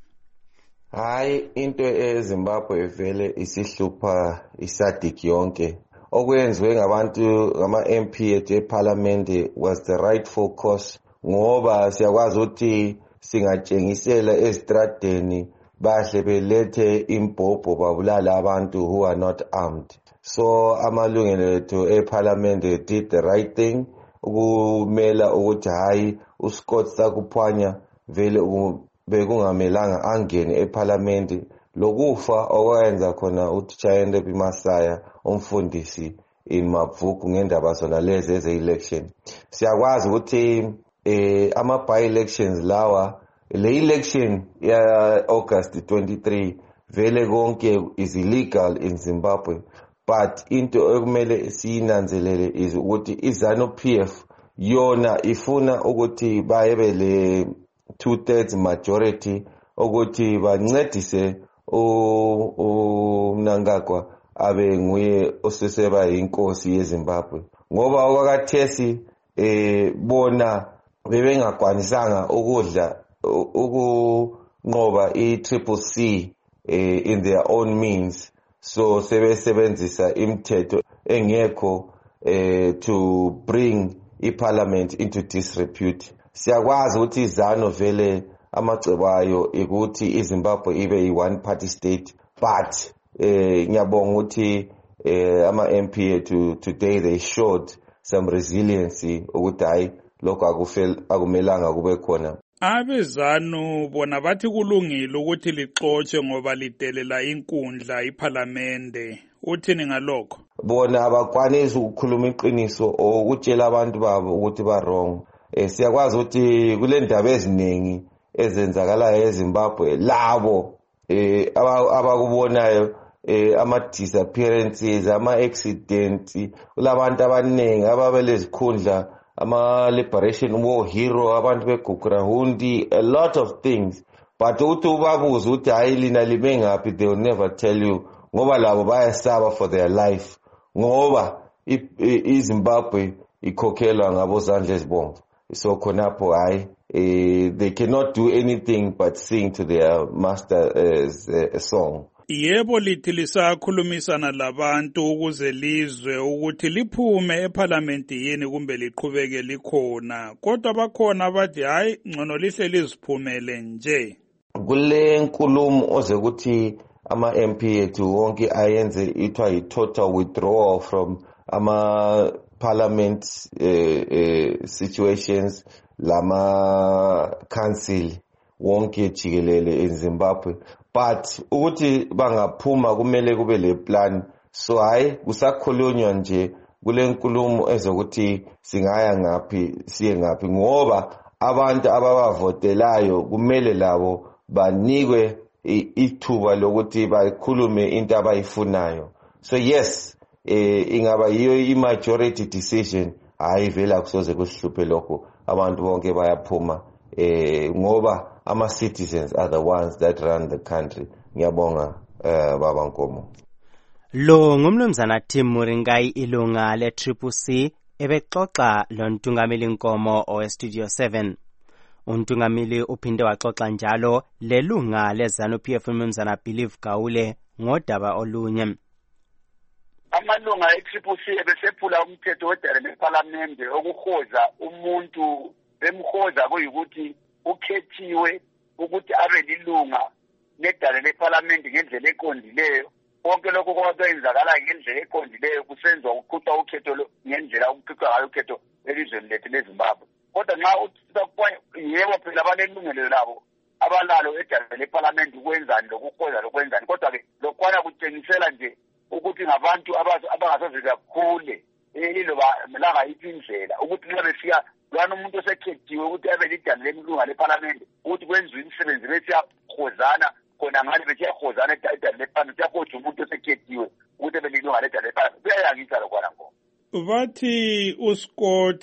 Hayi into eZimbabwe vele isihlupha isadik yonke. Okwenziwe ngabantu ngama-M P ethu eParliament was the rightful course ngoba siyakwazi ukuthi singatshengisela ezitradeni bahle belethe imbhobho babulala abantu who are not armed. So amalungelo ethu eParliament did the right thing ukumela ukuthi hayi uScott Sakuphanya vele bekungamelanga angene eParliament lokufa okwenza khona uThayende Masaya umfundisi in Mabvuku ngendaba zona lezi eze-election. Siyakwazi ukuthi eh, ama-by-elections lawa le election ya August twenty-three vele konke is illegal in Zimbabwe, but into ekumele siyinanzelele is ukuthi iZANU-P F yona ifuna ukuthi bayebe le two-thirds majority ukuthi bancedise uMnangagwa abe nguye oseseba inkosi yeZimbabwe ngoba okwakathesi eh bona bebengakwanisanga ukudla ukunqoba i-Triple C eh, in their own means, so sebesebenzisa imithetho engekho eh, to bring iParliament into disrepute. Siyakwazi ukuthi iZANU vele amacebo ukuthi iZimbabwe ibe yi-one party state, but eh, ngiyabonga ukuthi eh, ama-M P ethu today they showed some resiliency ukuthi hayi lokho akumelanga kube khona. AbeZANU bona bathi kulungile ukuthi lixotshe ngoba lidelela inkundla iParliamente. Uthini ngalokho? Bona abakwanisi ukukhuluma iqiniso okutshela abantu babo ukuthi ba wrong. Eh siyakwazi ukuthi kule ndaba eziningi ezenzakalayo eZimbabwe labo eh abakubonayo eh ama disappearances, ama accidents, kulabantu abaningi ababelezikhundla ama-liberation war hero, abantu beGukrahundi, a lot of things. But uthi ubabuza ukuthi hayi lina lime ngaphi, they will never tell you ngoba labo bayasaba for their life ngoba iZimbabwe ikhokhelwa ngabo Zandla ezibomvu. so khonapho hayi uh, they cannot do anything but sing to their master's uh, song. Yebo, lithi lisakhulumisana labantu ukuze lizwe ukuthi liphume eParliament yini kumbe liqhubeke likhona, kodwa bakhona abathi hayi ngcono lihle liziphumele nje. Kule nkulumo oze ukuthi ama-M P ethu wonke ayenze ithiwa yi-total withdrawal from ama-parliament uh, uh, situations lama-council wonke jikelele eZimbabwe, but ukuthi bangaphuma kumele kube le plan. So hayi kusakhulunywa nje kule nkulumo ezokuthi singaya ngaphi siye ngaphi, ngoba abantu ababavotelayo kumele labo banikwe ithuba lokuthi bakhulume into abayifunayo. So yes, eh ingaba yiyo i-majority decision, hayi vela kusoze kusihluphe lokho, abantu bonke bayaphuma eh ngoba ama-citizens are the ones that run the country. Ngiyabonga uh, Baba Nkomo. Lo ngumnumzana Tim Muringai, ilunga le-Triple C, ebexoxa lo ntungameli Nkomo owe-Studio seven. Untungameli uphinde waxoxa njalo lelunga le-ZANU-P F umnumzana Believe Gawule ngodaba olunye. Amalunga e-Triple C ebesephula umthetho wedale leParlamente okuhoza umuntu bemhoza kuyikuthi ukhethiwe ukuthi abe lilunga nedale leParlamente ngendlela eqondileyo. Konke lokho kwenzakala ngendlela eqondileyo kusenzwa ukuqhutha ukhetho ngendlela ukuqhutha ngayo ukhetho elizweni lethu leZimbabwe. Kodwa nxa uthi yebo phela abanelungelo labo abalalo edale leParlamente ukwenzani lokuhoza lokwenzani, kodwa ke lokwana kutshengisela nje ukuthi ngabantu abangasoze kakhule iloba melanga iphi indlela ukuthi nxa befika lwana umuntu osekhethiwe ukuthi abe lidale lemlunga leParlamente ukuthi kwenziwe imisebenzi besiyahozana khona ngani besiyahozana edale leParlamente yahoja umuntu osekhethiwe ukuthi abe lilunga ledale leParlamente. Kuyayangisa lokwana ngo bathi uScott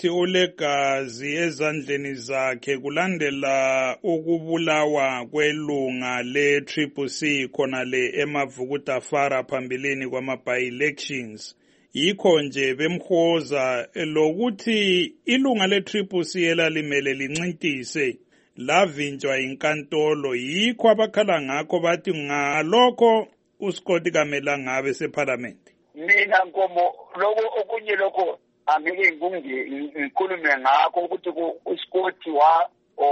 ulegazi ezandleni zakhe kulandela ukubulawa kwelunga le-Triple C khona le eMavukutafara phambilini kwama-by-elections. Yikho nje bemhoza lokuthi ilunga le-Triple C elalimele lincintise lavinjwa inkantolo. Yikho abakhala ngakho bathi ngalokho uScott kamelanga abe seParliament. Mina Nkomo lokho okunye lokho angeke ngikhulume ngakho ukuthi uScott wa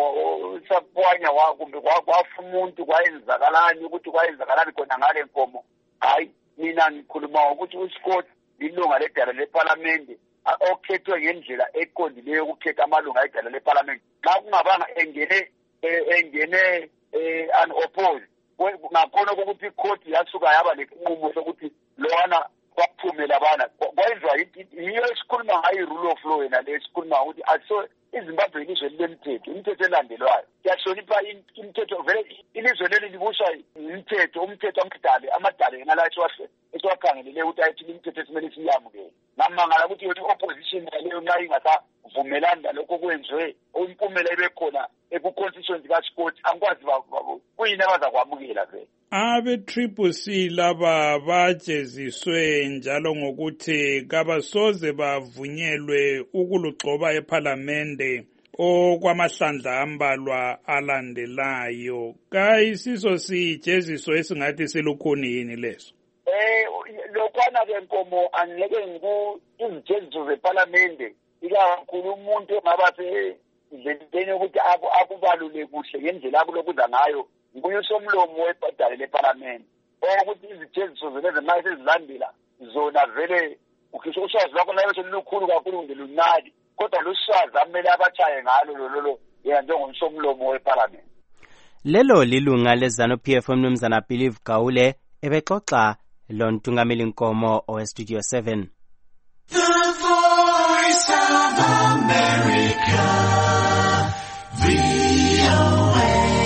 usapwanya wa kumbe kwafa umuntu kwayenzakalani ukuthi kwayenzakalani khona ngale Nkomo. Hayi mina ngikhuluma ukuthi uScott ilunga ledale leParlamente okhethwe ngendlela eqondileyo ukukhetha amalunga edale leParlamente. Xa kungabanga engene engene unopposed ngakhona ukuthi icourt yasuka yaba lesinqumo sokuthi lowana kwaphumela bana kwenzwa yiyo esikhuluma ngayo i-rule of law yena le esikhuluma ukuthi aso iZimbabwe ilizwe lilemthetho, imithetho elandelwayo. Siyahlonipha imithetho vele ilizwe leli libuswa imithetho, umthetho amadale amadale ngala esiwakhangelele ukuthi ayithi imithetho esimele siyamukele. Ngamangala ukuthi yothi opposition leyo nxa ingasavumelani nalokho kwenziwe impumela ibe khona eku-constituency kaScott angikwazi kuyini abazakwamukela vele. Abe-Triple C laba bajeziswe njalo ngokuthi kabasoze bavunyelwe ukulugcoba eParlamente okwamahlandla ambalwa alandelayo. Kayisiso sijeziso esingathi silukhuni yini leso? Eh lokwana ke Nkomo angeke ngiku izijeziso zeParlamente ikakhulu umuntu ongaba sendleleni ukuthi akubalule kuhle ngendlela akulokuza ngayo nguyusomlomo webhadale leParlamente ukuthi izijeziso zeleze maye sezilandela zona vele ukhisho uswazi lakho nayo selilukhulu kakhulu ngelunali, kodwa luswazi amele abachaye ngalo lolo yena njengomsomlomo weParlamente. Lelo lilunga le-ZANU-P F umnumzana Believe Gawule ebexoxa lo ntungameli Nkomo owe-Studio seven. The Voice of America, V O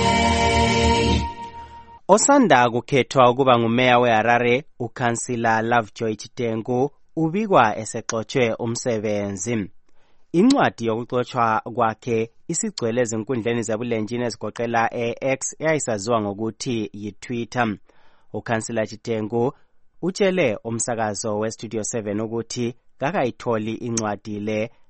A. Osanda kukhethwa ukuba ngumeya weHarare, uKhansila Lovejoy Chitengu ubikwa esexotshe umsebenzi. Incwadi yokuxotshwa kwakhe isigcwele ezinkundleni zabulenjini ezigoqela e-X eyayisaziwa ngokuthi yi-Twitter. UKhansila Chitengu utshele umsakazo we-Studio seven ukuthi kakayitholi incwadi le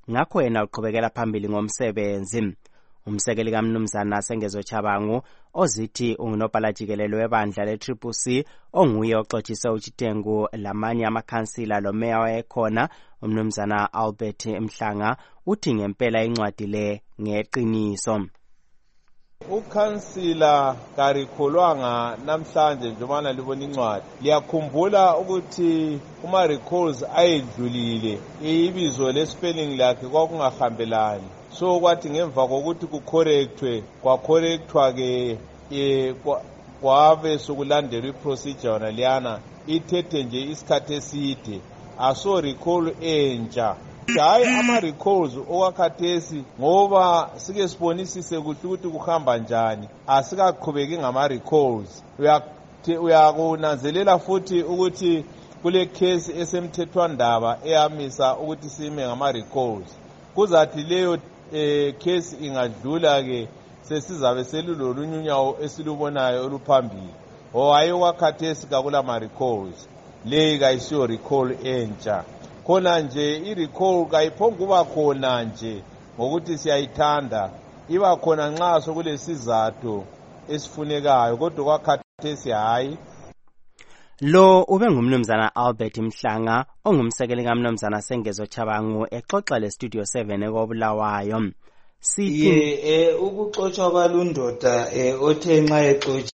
ngakho yena uqhubekela phambili ngomsebenzi. Umsekeli kaMnumzana Sengezo Chabangu ozithi ungunobhala jikelele webandla le-Triple C onguye oxoxise uTshitengu lamanye amakhansila lo meya wayekhona uMnumzana Albert Mhlanga uthi ngempela incwadi le ngeqiniso. Ukhansila karikholwanga namhlanje njobana libona incwadi. Liyakhumbula ukuthi uma recalls ayedlulile ibizo lespelling lakhe kwakungahambelani. So kwathi ngemva kokuthi kucorrectwe kwacorrectwa ke e kwabe sokulandela iprocedure yona liyana ithethe nje isikhathi eside aso recall entsha. Hayi ama recalls okwakhathesi ngoba sike sibonisise kuhle ukuthi kuhamba njani asikaqhubeki ngama recalls. Uyakunanzelela futhi ukuthi kule case esemthethwandaba eyamisa ukuthi sime ngama recalls. Kuzathi leyo eh case ingadlula ke sesizabe selulolunye unyawo esilubonayo oluphambili. Owayo kwakhathesi kakula ma recalls. Le kayisiyo recall entsha. Khona nje i-recall kayiphonga kuba khona nje ngokuthi siyayithanda iba khona nxa sokulesizathu esifunekayo kodwa kwakhathesi hayi. Lo ube ngumnumzana Albert Mhlanga ongumsekeli kaMnumzana Sengezo Chabangu exoxa le Studio seven ekobulawayo. Sithi eh ukuxoxwa kwalundoda eh othe nxa exoxa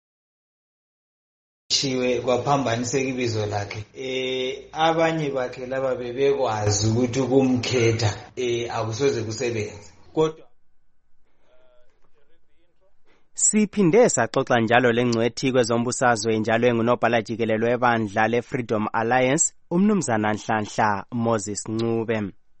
shiwe kwaphambaniseka ibizo lakhe eh abanye bakhe laba bebekwazi ukuthi kumkhetha eh akusoze kusebenze kodwa siphinde saxoxa njalo lengcwethi kwezombusazwe njalo engunobhala jikelele webandla le-Freedom Alliance uMnumzana Nhlanhla Moses Ncube.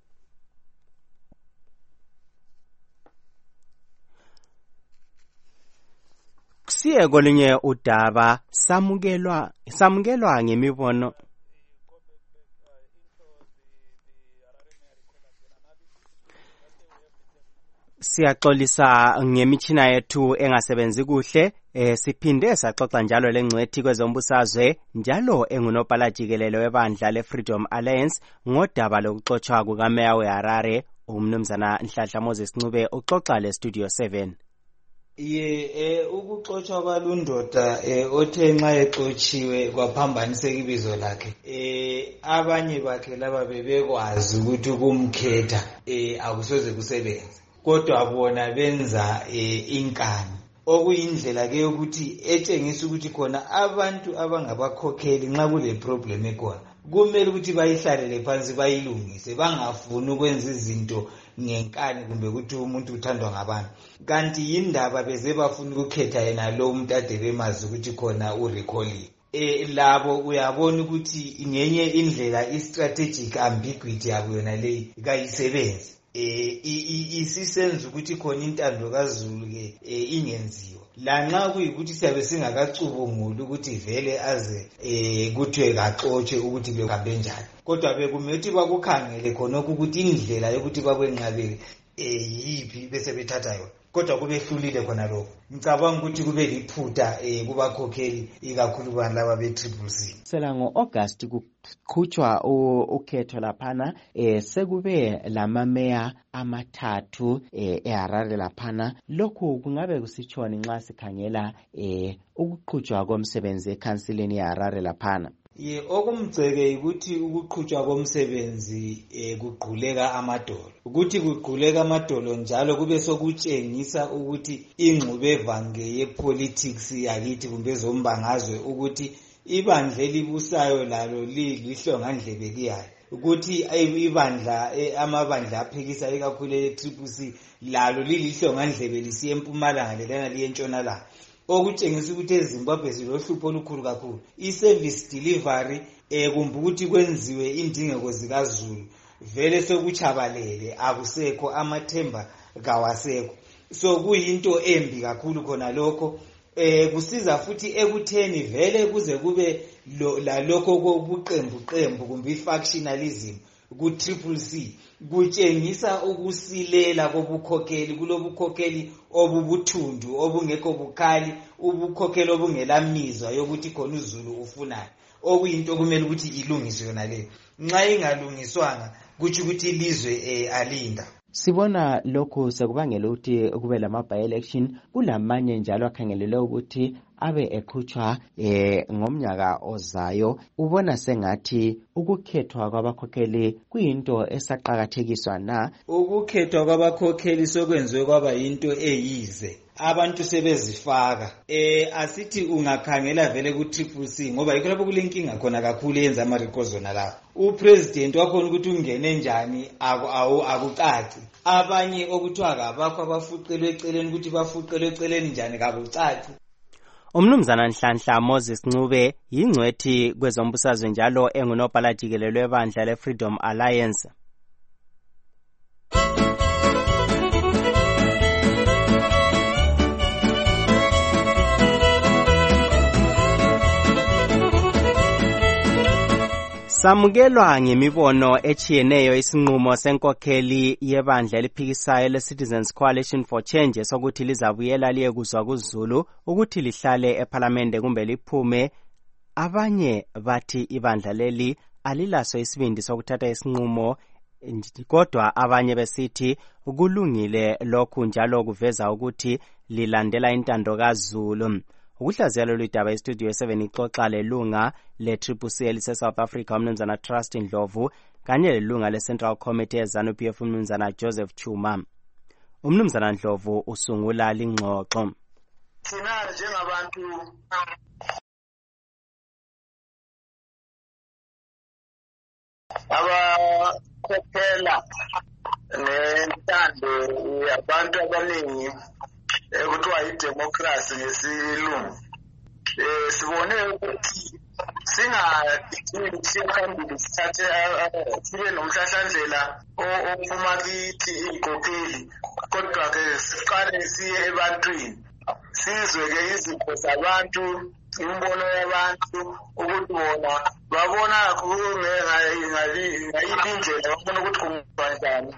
Siye kolunye udaba samukelwa samukelwa ngemibono siyaxolisa ngemitshina yethu engasebenzi kuhle. Eh siphinde saxoxa njalo lengcwethi kwezombusazwe njalo engunobhala jikelele webandla le-Freedom Alliance ngodaba lokuxoxwa kukameya weHarare uMnumzana Nhlanhla Moses Ncube uxoxa le Studio seven. Ye eh ukuxoxwa kwalundoda eh othe nxa exoxiwe kwaphambaniseka ibizo lakhe eh abanye bakhe laba bebekwazi ukuthi kumkhetha eh akusoze kusebenze kodwa bona benza eh inkani okuyindlela ke ukuthi etshengisa ukuthi khona abantu abangabakhokheli nxa kule problem ekhona kumele ukuthi bayihlalele phansi bayilungise bangafuni ukwenza izinto ngenkani kumbe ukuthi umuntu uthandwa ngabantu kanti indaba beze bafuna ukukhetha yena lo umuntu ade bemazi ukuthi khona urecalling eh labo uyabona ukuthi ngenye indlela i-strategic ambiguity yabo yona le kayisebenzi eh isisenza ukuthi khona intando kaZulu ke ingenziwa lanxa kuyikuthi siyabe singakacubungula ukuthi vele aze eh kuthiwe kaxotshe ukuthi bekambe njani kodwa bekumethi bakukhangele khona ukuthi indlela yokuthi bakwenqabele eh yipi bese bethatha yona kodwa kube hlulile khona lokho ngicabanga ukuthi kube liphutha eh kubakhokheli ikakhulu balaba be-Triple C. Sela ngo-August kukhutshwa ukhetho laphana eh sekube lamameya amathathu eh eHarare laphana lokhu kungabe kusitshoni nxa sikhangela eh ukuqhutshwa komsebenzi ekhansileni yeHarare laphana. Ye okumgceke ukuthi ukuqhutshwa komsebenzi eh kugquleka amadolo ukuthi kugquleka amadolo njalo kube sokutshengisa ukuthi ingxube evange yepolitics yakithi kumbe zombangazwe ukuthi ibandla elibusayo lalo lihlongandlebe liyayo ukuthi ibandla amabandla aphikisa ikakhulu e-Triple C lalo lilihlongandlebe lisiye empumalanga lelana liye entshonalanga okutshengisa ukuthi eZimbabwe silohlupho olukhulu kakhulu i-service delivery eh kumbe ukuthi kwenziwe indingeko zikaZulu vele sokuchabalele akusekho amathemba kawasekho so kuyinto embi kakhulu khona lokho eh kusiza futhi ekutheni vele kuze kube lalokho kobuqembu qembu kumbe ifactionalism ku-Triple C kutshengisa ukusilela kobukhokheli kulobukhokheli obubuthundu obungekho bukhali ubukhokheli obungelamizwa yokuthi khona uZulu ufunayo okuyinto kumele ukuthi ilungiswe yona le nxa ingalungiswanga kutsho ukuthi ilizwe eh, alinda. Sibona lokhu sekubangela ukuthi kube lama by-election kulamanye njalo akhangelelwe ukuthi abe eqhutshwa eh ngomnyaka ozayo. Ubona sengathi ukukhethwa kwabakhokheli kuyinto esaqhakathekiswa na? Ukukhethwa kwabakhokheli sokwenziwe kwaba yinto eyize. Abantu sebezifaka eh asithi ungakhangela vele ku Triple C ngoba yikho lapho kulenkinga khona kakhulu yenza ama records ona la. Upresident wakhona ukuthi ungene njani akucaci. Abanye okuthiwa kabakho abafuqelwe eceleni ukuthi bafuqelwe eceleni njani kabucaci. Umnumzana Nhlanhla Moses Ncube yingcwethi kwezombusazwe njalo engunobhala jikelele webandla le Freedom Alliance. Samukelwa ngemibono echiyeneyo isinqumo senkokheli yebandla eliphikisayo le-Citizens Coalition for Change sokuthi lizabuyela liyekuzwa kuZulu ukuthi lihlale eParliament kumbe liphume. Abanye bathi ibandla leli alilaso isibindi sokuthatha isinqumo, kodwa abanye besithi kulungile lokhu njalo kuveza ukuthi lilandela intando kaZulu. Ukuhlaziya lolu daba estudio seven ixoxa lelunga le Triple C elise South Africa umnumzana Trust Ndlovu kanye lelunga le Central Committee eZANU P F umnumzana Joseph Chuma. Umnumzana Ndlovu usungula lingxoxo. Thina njengabantu abakhokhela nentando yabantu abaningi ekuthiwa idemocracy ngesilungu, eh sibone ukuthi singadingi siphambili sithathe sibe nomhlahlandlela ophuma kithi inkokheli, kodwa ke siqale siye ebantwini sizwe ke izipho zabantu, imbono yabantu ukuthi bona babona ngayiphi indlela babona ukuthi kunjani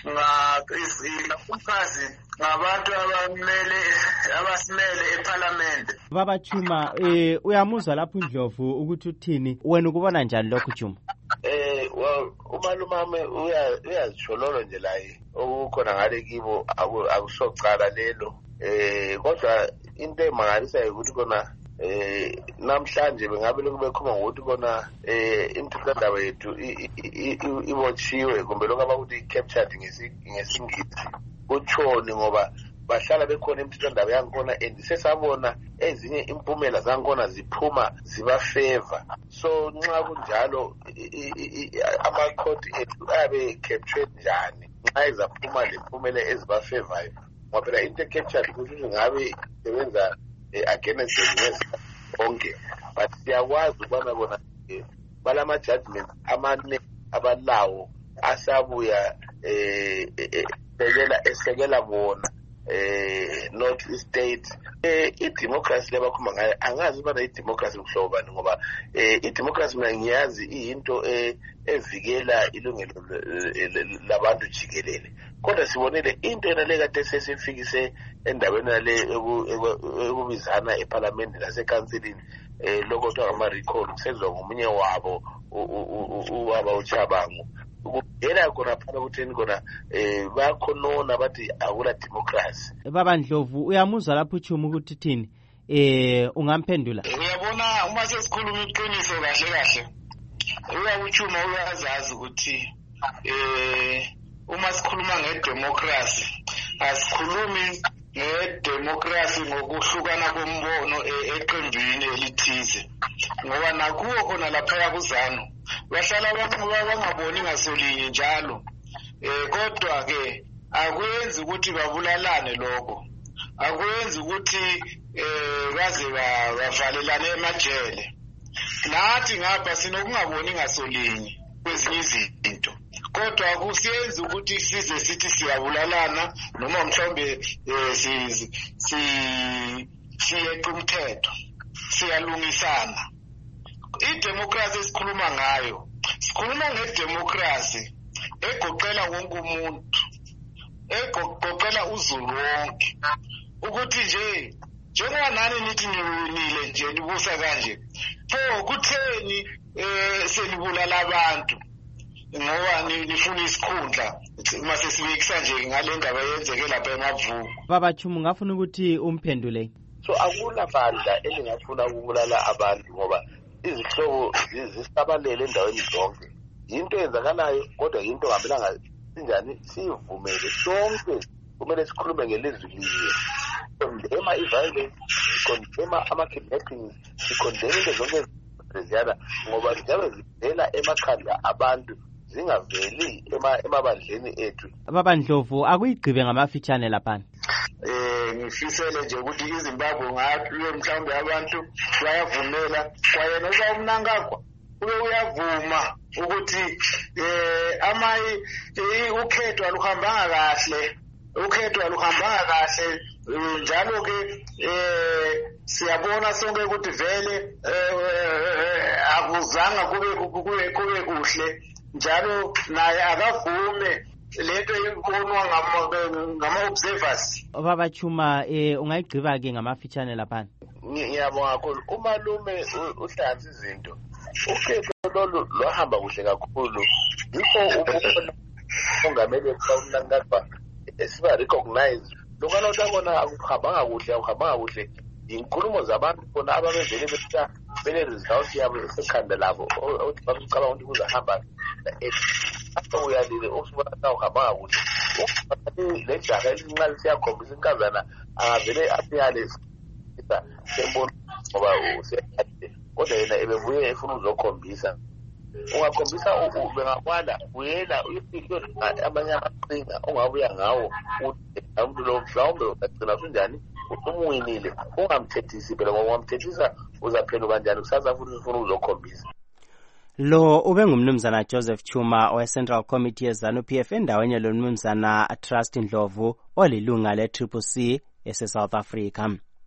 ngaumkazi ngabantu abamele abasimele eParliament. Baba Chuma, eh uyamuzwa lapho uNdlovu ukuthi uthini, wena ukubona njani lokho Chuma? Eh umalumame uyazishololo nje la okukhona ngale kibo akusocala lelo, eh kodwa into emangalisa ukuthi kona eh namhlanje bengabe lokube khoma ngokuthi kona eh imithethondaba yethu ibotshiwe kumbe lokho abakuthi captured ngesingisi utshoni ngoba bahlala bekhona imithethondaba yakhona and sesabona ezinye impumela zakhona ziphuma ziba favor. So nxa kunjalo ama court ethu abe captured njani nxa izaphuma lempumela eziba favor ngoba phela into captured ukuthi ngabe sebenza against the onke, but siyakwazi ukubona bona balama judgment amane abalawo asabuya eh sekela esekela bona eh North State eh idemocracy lebakhuma ngayo angazi ubana idemocracy kuhlobani ngoba eh idemocracy mina ngiyazi into evikela ilungelo labantu jikelele, kodwa sibonile into enale kade sesifikise endaweni nale ekubizana eParliament laseCouncilini eh lokho ama recall kusenzwa ngomunye wabo ubaba uChabangu yena khona phela ukutheni khona eh bakhonona bathi akula democracy. Baba Ndlovu uyamuzwa lapho Chuma ukuthi thini, eh ungamphendula? Uyabona uma sesikhuluma iqiniso kahle kahle uyakuchuma uyazazi ukuthi eh uma sikhuluma ngedemocracy asikhulumi ngedemocracy ngokuhlukana kombono eqembini elithize, ngoba nakuwo khona lapha kuzanu bahlala bangaboni ngasolinye njalo, eh kodwa ke akwenzi ukuthi babulalane lokho, akwenzi ukuthi eh baze bavalelane emajele. Nathi ngapha sinokungaboni ngasolinye kwezinye izinto, kodwa akusiyenzi ukuthi size sithi siyabulalana noma mhlawumbe si siyeqa umthetho siyalungisana. Idemocracy esikhuluma ngayo, sikhuluma ngedemocracy egoqela wonke umuntu, egoqela uZulu wonke, ukuthi nje njengoba nani nithi niwinile nje nibusa kanje, pho kutheni eh senibulala abantu? ngoba nifuna isikhundla mase sibekisa nje ngale ndaba yenzeke lapha eMavuko. Baba Chumu ngafuna ukuthi umphendule. So akula bandla elingafuna ukubulala abantu ngoba izihlobo zisabalele endaweni zonke. Into eyenzakalayo kodwa into ngabelanga sinjani sivumele sonke kumele sikhulume ngelizwi linye. Condemn i-violence, condemn ama-kidnappings, sikondemn into zonke eziyana ngoba ziyabe zivela emakhanda abantu zingaveli emabandleni ethu. Baba Ndlovu akuyigqibe ngamafitshane laphana. Eh ngifisele nje ukuthi iZimbabwe ngathi mhlawumbe abantu bayavumela kwaye noba umnankagwa ube uyavuma ukuthi eh amayi ukhetho aluhambanga kahle ukhetho aluhambanga kahle njalo ke eh siyabona sonke ukuthi vele akuzanga kube kube kube kuhle njalo naye akavume lento ibonwa ngama-observers. Baba Chuma eh ungayigqiba ke ngamafitshane laphana. Ngiyabonga kakhulu umalume uhlanza izinto ukhetho lolu lohamba kuhle kakhulu yikho ubona ongamele umnankagwa esiba recognize lokho notabona akuhambanga kuhle akuhambanga kuhle inkulumo zabantu bona ababevele betha bene results yabo esekhanda labo uthi bacabanga ukuthi kuzahamba uyalile usubona awuhambanga kuhle le jaha elincane siyakhombisa inkazana angavele asiyale sembona ngoba usiyakade kodwa yena ebebuye efuna uzokhombisa ungakhombisa bengakwala uyela uyifike abanye amaqhinga ongabuya ngawo umuntu lo mhlawumbe ugcina kunjani umwinile ungamthethisi phela ngoba ungamthethisa uzaphela kanjani kusasa futhi ufuna uzokhombisa. Lo ube ngumnumzana Joseph Chuma owe Central Committee yeZanu P F endaweni lo mnumzana Trust Ndlovu olilunga le C C C ese South Africa.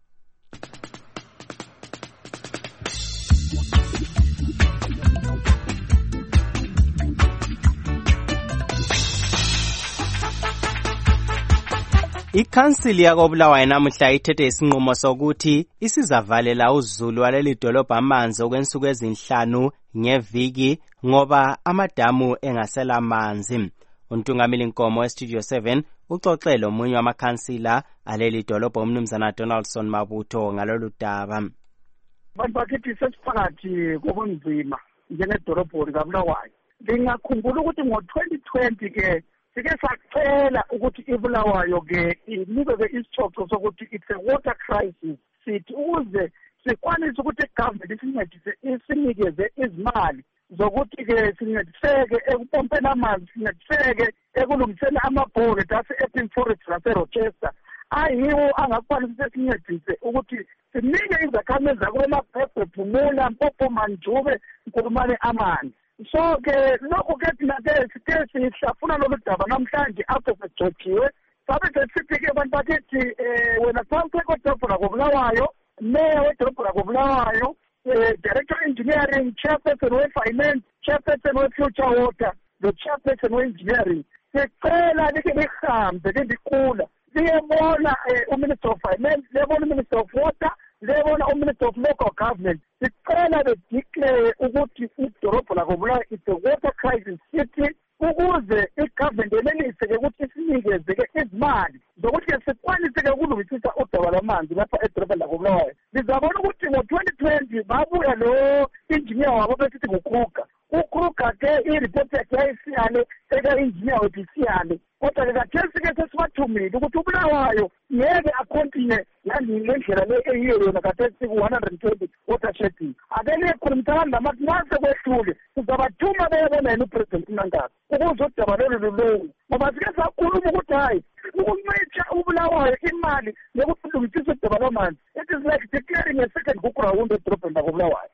Ikhansili yakobulawayo namuhla ithethe isinqumo sokuthi isizavalela uZulu waleli dolobha amanzi okwensuku ezinhlanu ngeviki ngoba amadamu engasela amanzi. Untungamili Nkomo weStudio seven uxoxele omunye wamakhansila aleli dolobha umnumzana Donaldson Mabutho ngalolu daba. Bantu bakithi sesiphakathi kobunzima njengedolobha likabulawayo. Ngingakhumbula ukuthi ngo-twenty twenty ke sike sacela ukuthi ibulawayo ke inikwe isicoco sokuthi it's a water crisis sithi ukuze sikwanise ukuthi igovernment isincedise isinikeze izimali zokuthi ke sincediseke ekupompeni amanzi sincediseke ekulungiseni amabhore ase-Epping Forest nase-Rochester ayiwo angakwanisa sincedise ukuthi sinike izakhamizi zakulemaphephe Phumula Mpopo Manjube Nkulumane amanzi. So ke lokho ke thina ke sithe sihlafuna lolu daba namhlanje apho sejothiwe sabe sesithi ke abantu bakithi eh wena sonke kodwa lakobulawayo meya wedolobha lakobulawayo director engineering chairperson we-finance chairperson we-future water the chairperson we-engineering sicela like lihambe lelikhula liyebona uminister of finance liyebona uminister of water liyebona uminister of local government sicela bedeclare ukuthi idolobha lakobulawayo it's a water crisis sithi ukuze igovernment yenelise-ke ukuthi sinikeze-ke izimali zokuthi-ke sikwanise-ke ukulungisisa udaba lwamanzi lapha edolobheni lakobulawayo. Lizabona ukuthi ngo-twenty twenty babuya lo engineer wabo besithi nguKruger. uKruger-ke iripoti yakhe yayisiyale eka-engineer wethu isiyale kodwa-ke kathesi-ke sesibathumile ukuthi ubulawayo ngeke akhontinye ngendlela le eyiyo yona kathesi ku-one hundred and twenty water shedding. Ake liyekhulumisana namathi nase kwehlule sizabathuma beyebona yena upresident Mnangagwa ukuze udaba lolu lulungu ngoba sike sakhuluma ukuthi hayi ukuncecha ubulawayo imali yokulungisisa udaba lwamanzi it is like declaring a second ground edolobheni lakobulawayo.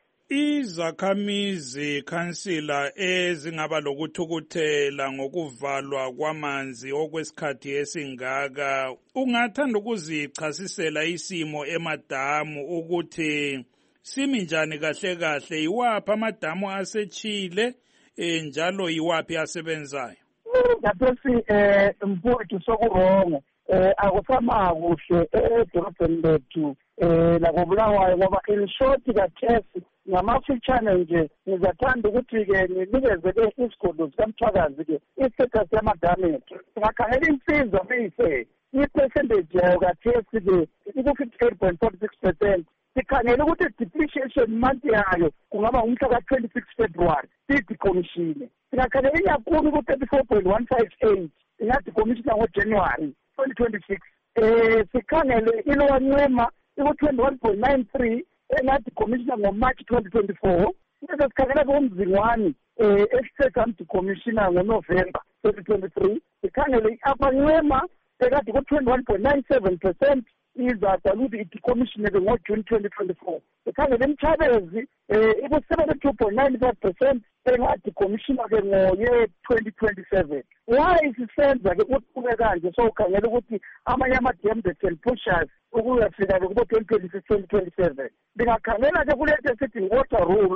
Izakhamizi khansila ezingaba lokuthukuthela ngokuvalwa kwamanzi okwesikhathi esingaka ungathanda ukuzichasisela isimo emadamu ukuthi simi njani kahle kahle iwaphi amadamu asechile njalo iwaphi asebenzayo? Ngathi eh mfowethu sokurongo eh akusama kuhle edolobheni lethu eh lakobulawayo ngoba in short kathesi ngamafitshane nje ngizathanda ukuthi-ke nginikeze-ke isigodo sikamthwakazi-ke i-status yamadameji. Singakhangela insizwa beyise i-percentage yayo kathesi-ke iku-fifty-eight point four six percent. Sikhangela ukuthi depreciation month yayo kungaba ngumhla ka-twenty-six February siyidikomishine. Singakhangela inyakhulu ku-thirty-four point one five eight ingadikomishina ngoJanuary twenty twenty-six. Eh sikhangele ilowancema iku-twenty-one point nine three engadikomishina ngoMarch twenty twenty-four. Bese sikhangela kumzingwani eh esisekamdikomishina ngoNovember twenty twenty-three. Sikhangele abancema ekade ku-twenty-one point nine seven percent izadala ukuthi idikomishine-ke ngoJune twenty twenty-four. Sikhangele eMthabezi um iku-seventy-two point nine five percent engadikomishina-ke ngoye twenty twenty-seven. Why sisenza-ke kuqhube kanje so ukhangela ukuthi amanye ama-dams and pushers ukuyafika-ke kubo-twenty twenty-six twenty twenty-seven. Ndingakhangela-ke kulento esithi water rule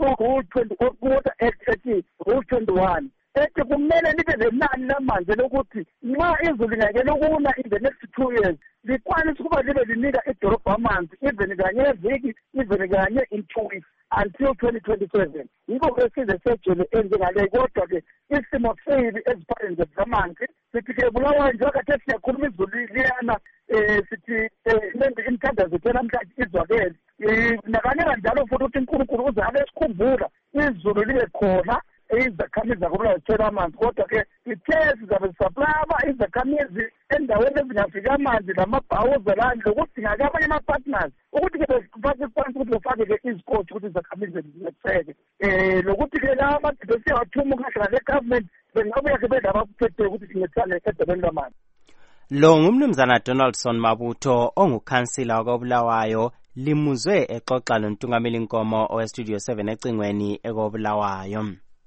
water act ethi rule twenty-one ethi kumele libe lenani lamanzi lokuthi nxa izulu lingakele ukuna in the next two years likwanisa ukuba libe linika idolobha amanzi even kanye eviki even kanye in two weeks until twenty twenty-seven. Yikho ke size sejele enjengale kodwa-ke isimo sibi eziphaleni zamanzi sithi-ke Bulawayo njengoba kade siyakhuluma izulu liyana um sithi um imithandazo zethu namhlanje izwakele nakanye kanjalo futhi ukuthi uNkulunkulu uzale sikhumbula izulu libe khona izakhamizi zakubulawayo zithela amanzi kodwa-ke ithe sizabe sisaplaya izakhamizi endaweni ezingafika amanzi lamabhawuza lani lokudingake abanye ama-partners ukuthi-ke befake kwansi ukuthi befake-ke izikothi ukuthi izakhamizi ziletheke um lokuthi-ke la madebe siyawathuma ukahlala le-government bengabuya-ke bendabakuphetheke ukuthi sincedisane edabeni lamanzi. Lo ngumnumzana Donaldson Mabutho ongukhansila wakobulawayo limuzwe exoxa lontungameli Nkomo owestudio seven ecingweni ekobulawayo.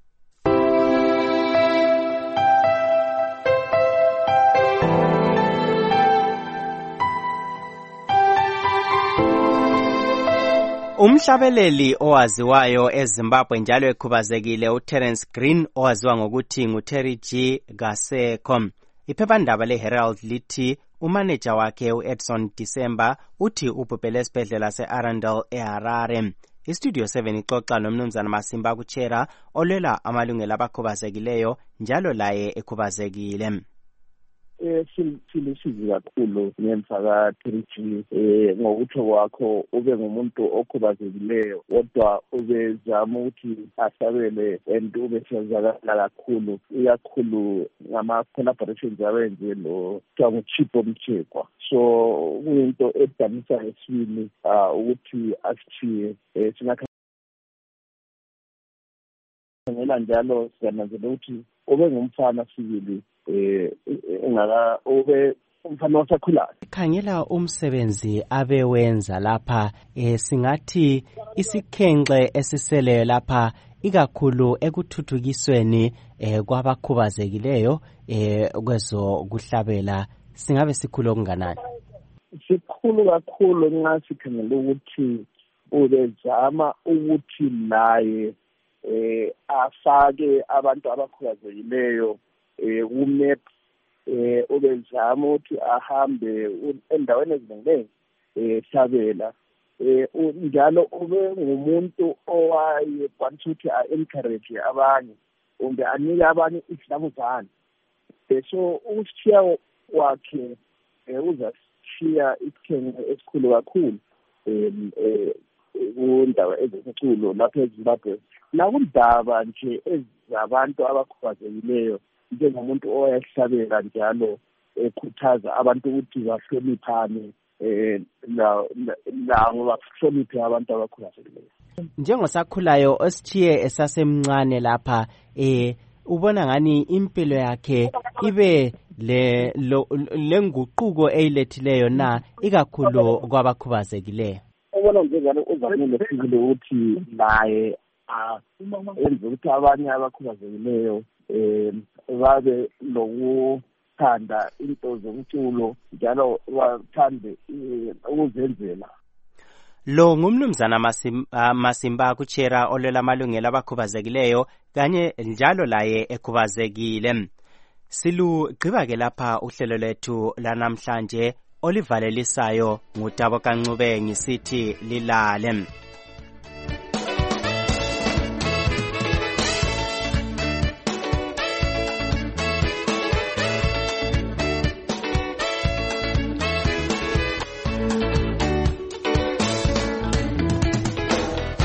Umhlabeleli owaziwayo eZimbabwe njalo ekhubazekile uTerence Green owaziwa ngokuthi nguTerry G Gaseko. Iphephandaba leHerald lithi umaneja wakhe uEdson December uthi ubhubhele esibhedlela se-Arundel eHarare. Istudio seven ixoxa nomnumzana Masimba Kuchera olwela amalungelo abakhubazekileyo njalo laye ekhubazekile. Eh silisizi kakhulu ngemfaka three G eh ngokuthi kwakho ube ngumuntu okhubazekileyo kodwa ubezama ukuthi asabele and ube sezakala kakhulu iyakhulu ngama collaborations abenze lo kuthiwa nguChipo Mchekwa. So kuyinto edanisa esibili ukuthi asithiye sinakha ngela njalo siyananzela ukuthi ube ngumfana sibili eh engaka ube umfana wasakhulayo. Khangela umsebenzi abewenza lapha eh singathi isikhenxe esiseleyo lapha ikakhulu ekuthuthukisweni eh kwabakhubazekileyo eh kwezo kuhlabela singabe sikhulu okunganani? Sikhulu kakhulu nxa sikhangela ukuthi ubezama ukuthi naye eh afake abantu abakhubazekileyo eh kumap eh ubezama ukuthi ahambe endaweni eziningi eh hlabela eh njalo ube ngumuntu owaye kwanisa ukuthi a-encourage abanye umbe anike abanye isidabuzane. So ushiya wakhe uzashiya isikhenxe esikhulu kakhulu um kundawo ezinkulu lapha eZimbabwe nakundaba nje ezabantu abakhubazekileyo njengomuntu owayehlabela njalo ekhuthaza abantu ukuthi bahloniphane eh la la bahloniphe abantu abakhubazekileyo. Njengosakhulayo osithiye esasemncane lapha eh ubona ngani impilo yakhe ibe le lenguquko eyilethileyo na ikakhulu kwabakhubazekileyo? Ubona njengalo uzamile fikile ukuthi naye enze ukuthi abanye abakhubazekileyo eh babe lokuthanda into zomculo njalo bathande ukuzenzela. Lo ngumnumzana Masimba, Masimba Kuchera olwela amalungelo abakhubazekileyo kanye njalo laye ekhubazekile. Silugqiba-ke lapha uhlelo lwethu lanamhlanje olivalelisayo nguTabo Kancube ngisithi lilale.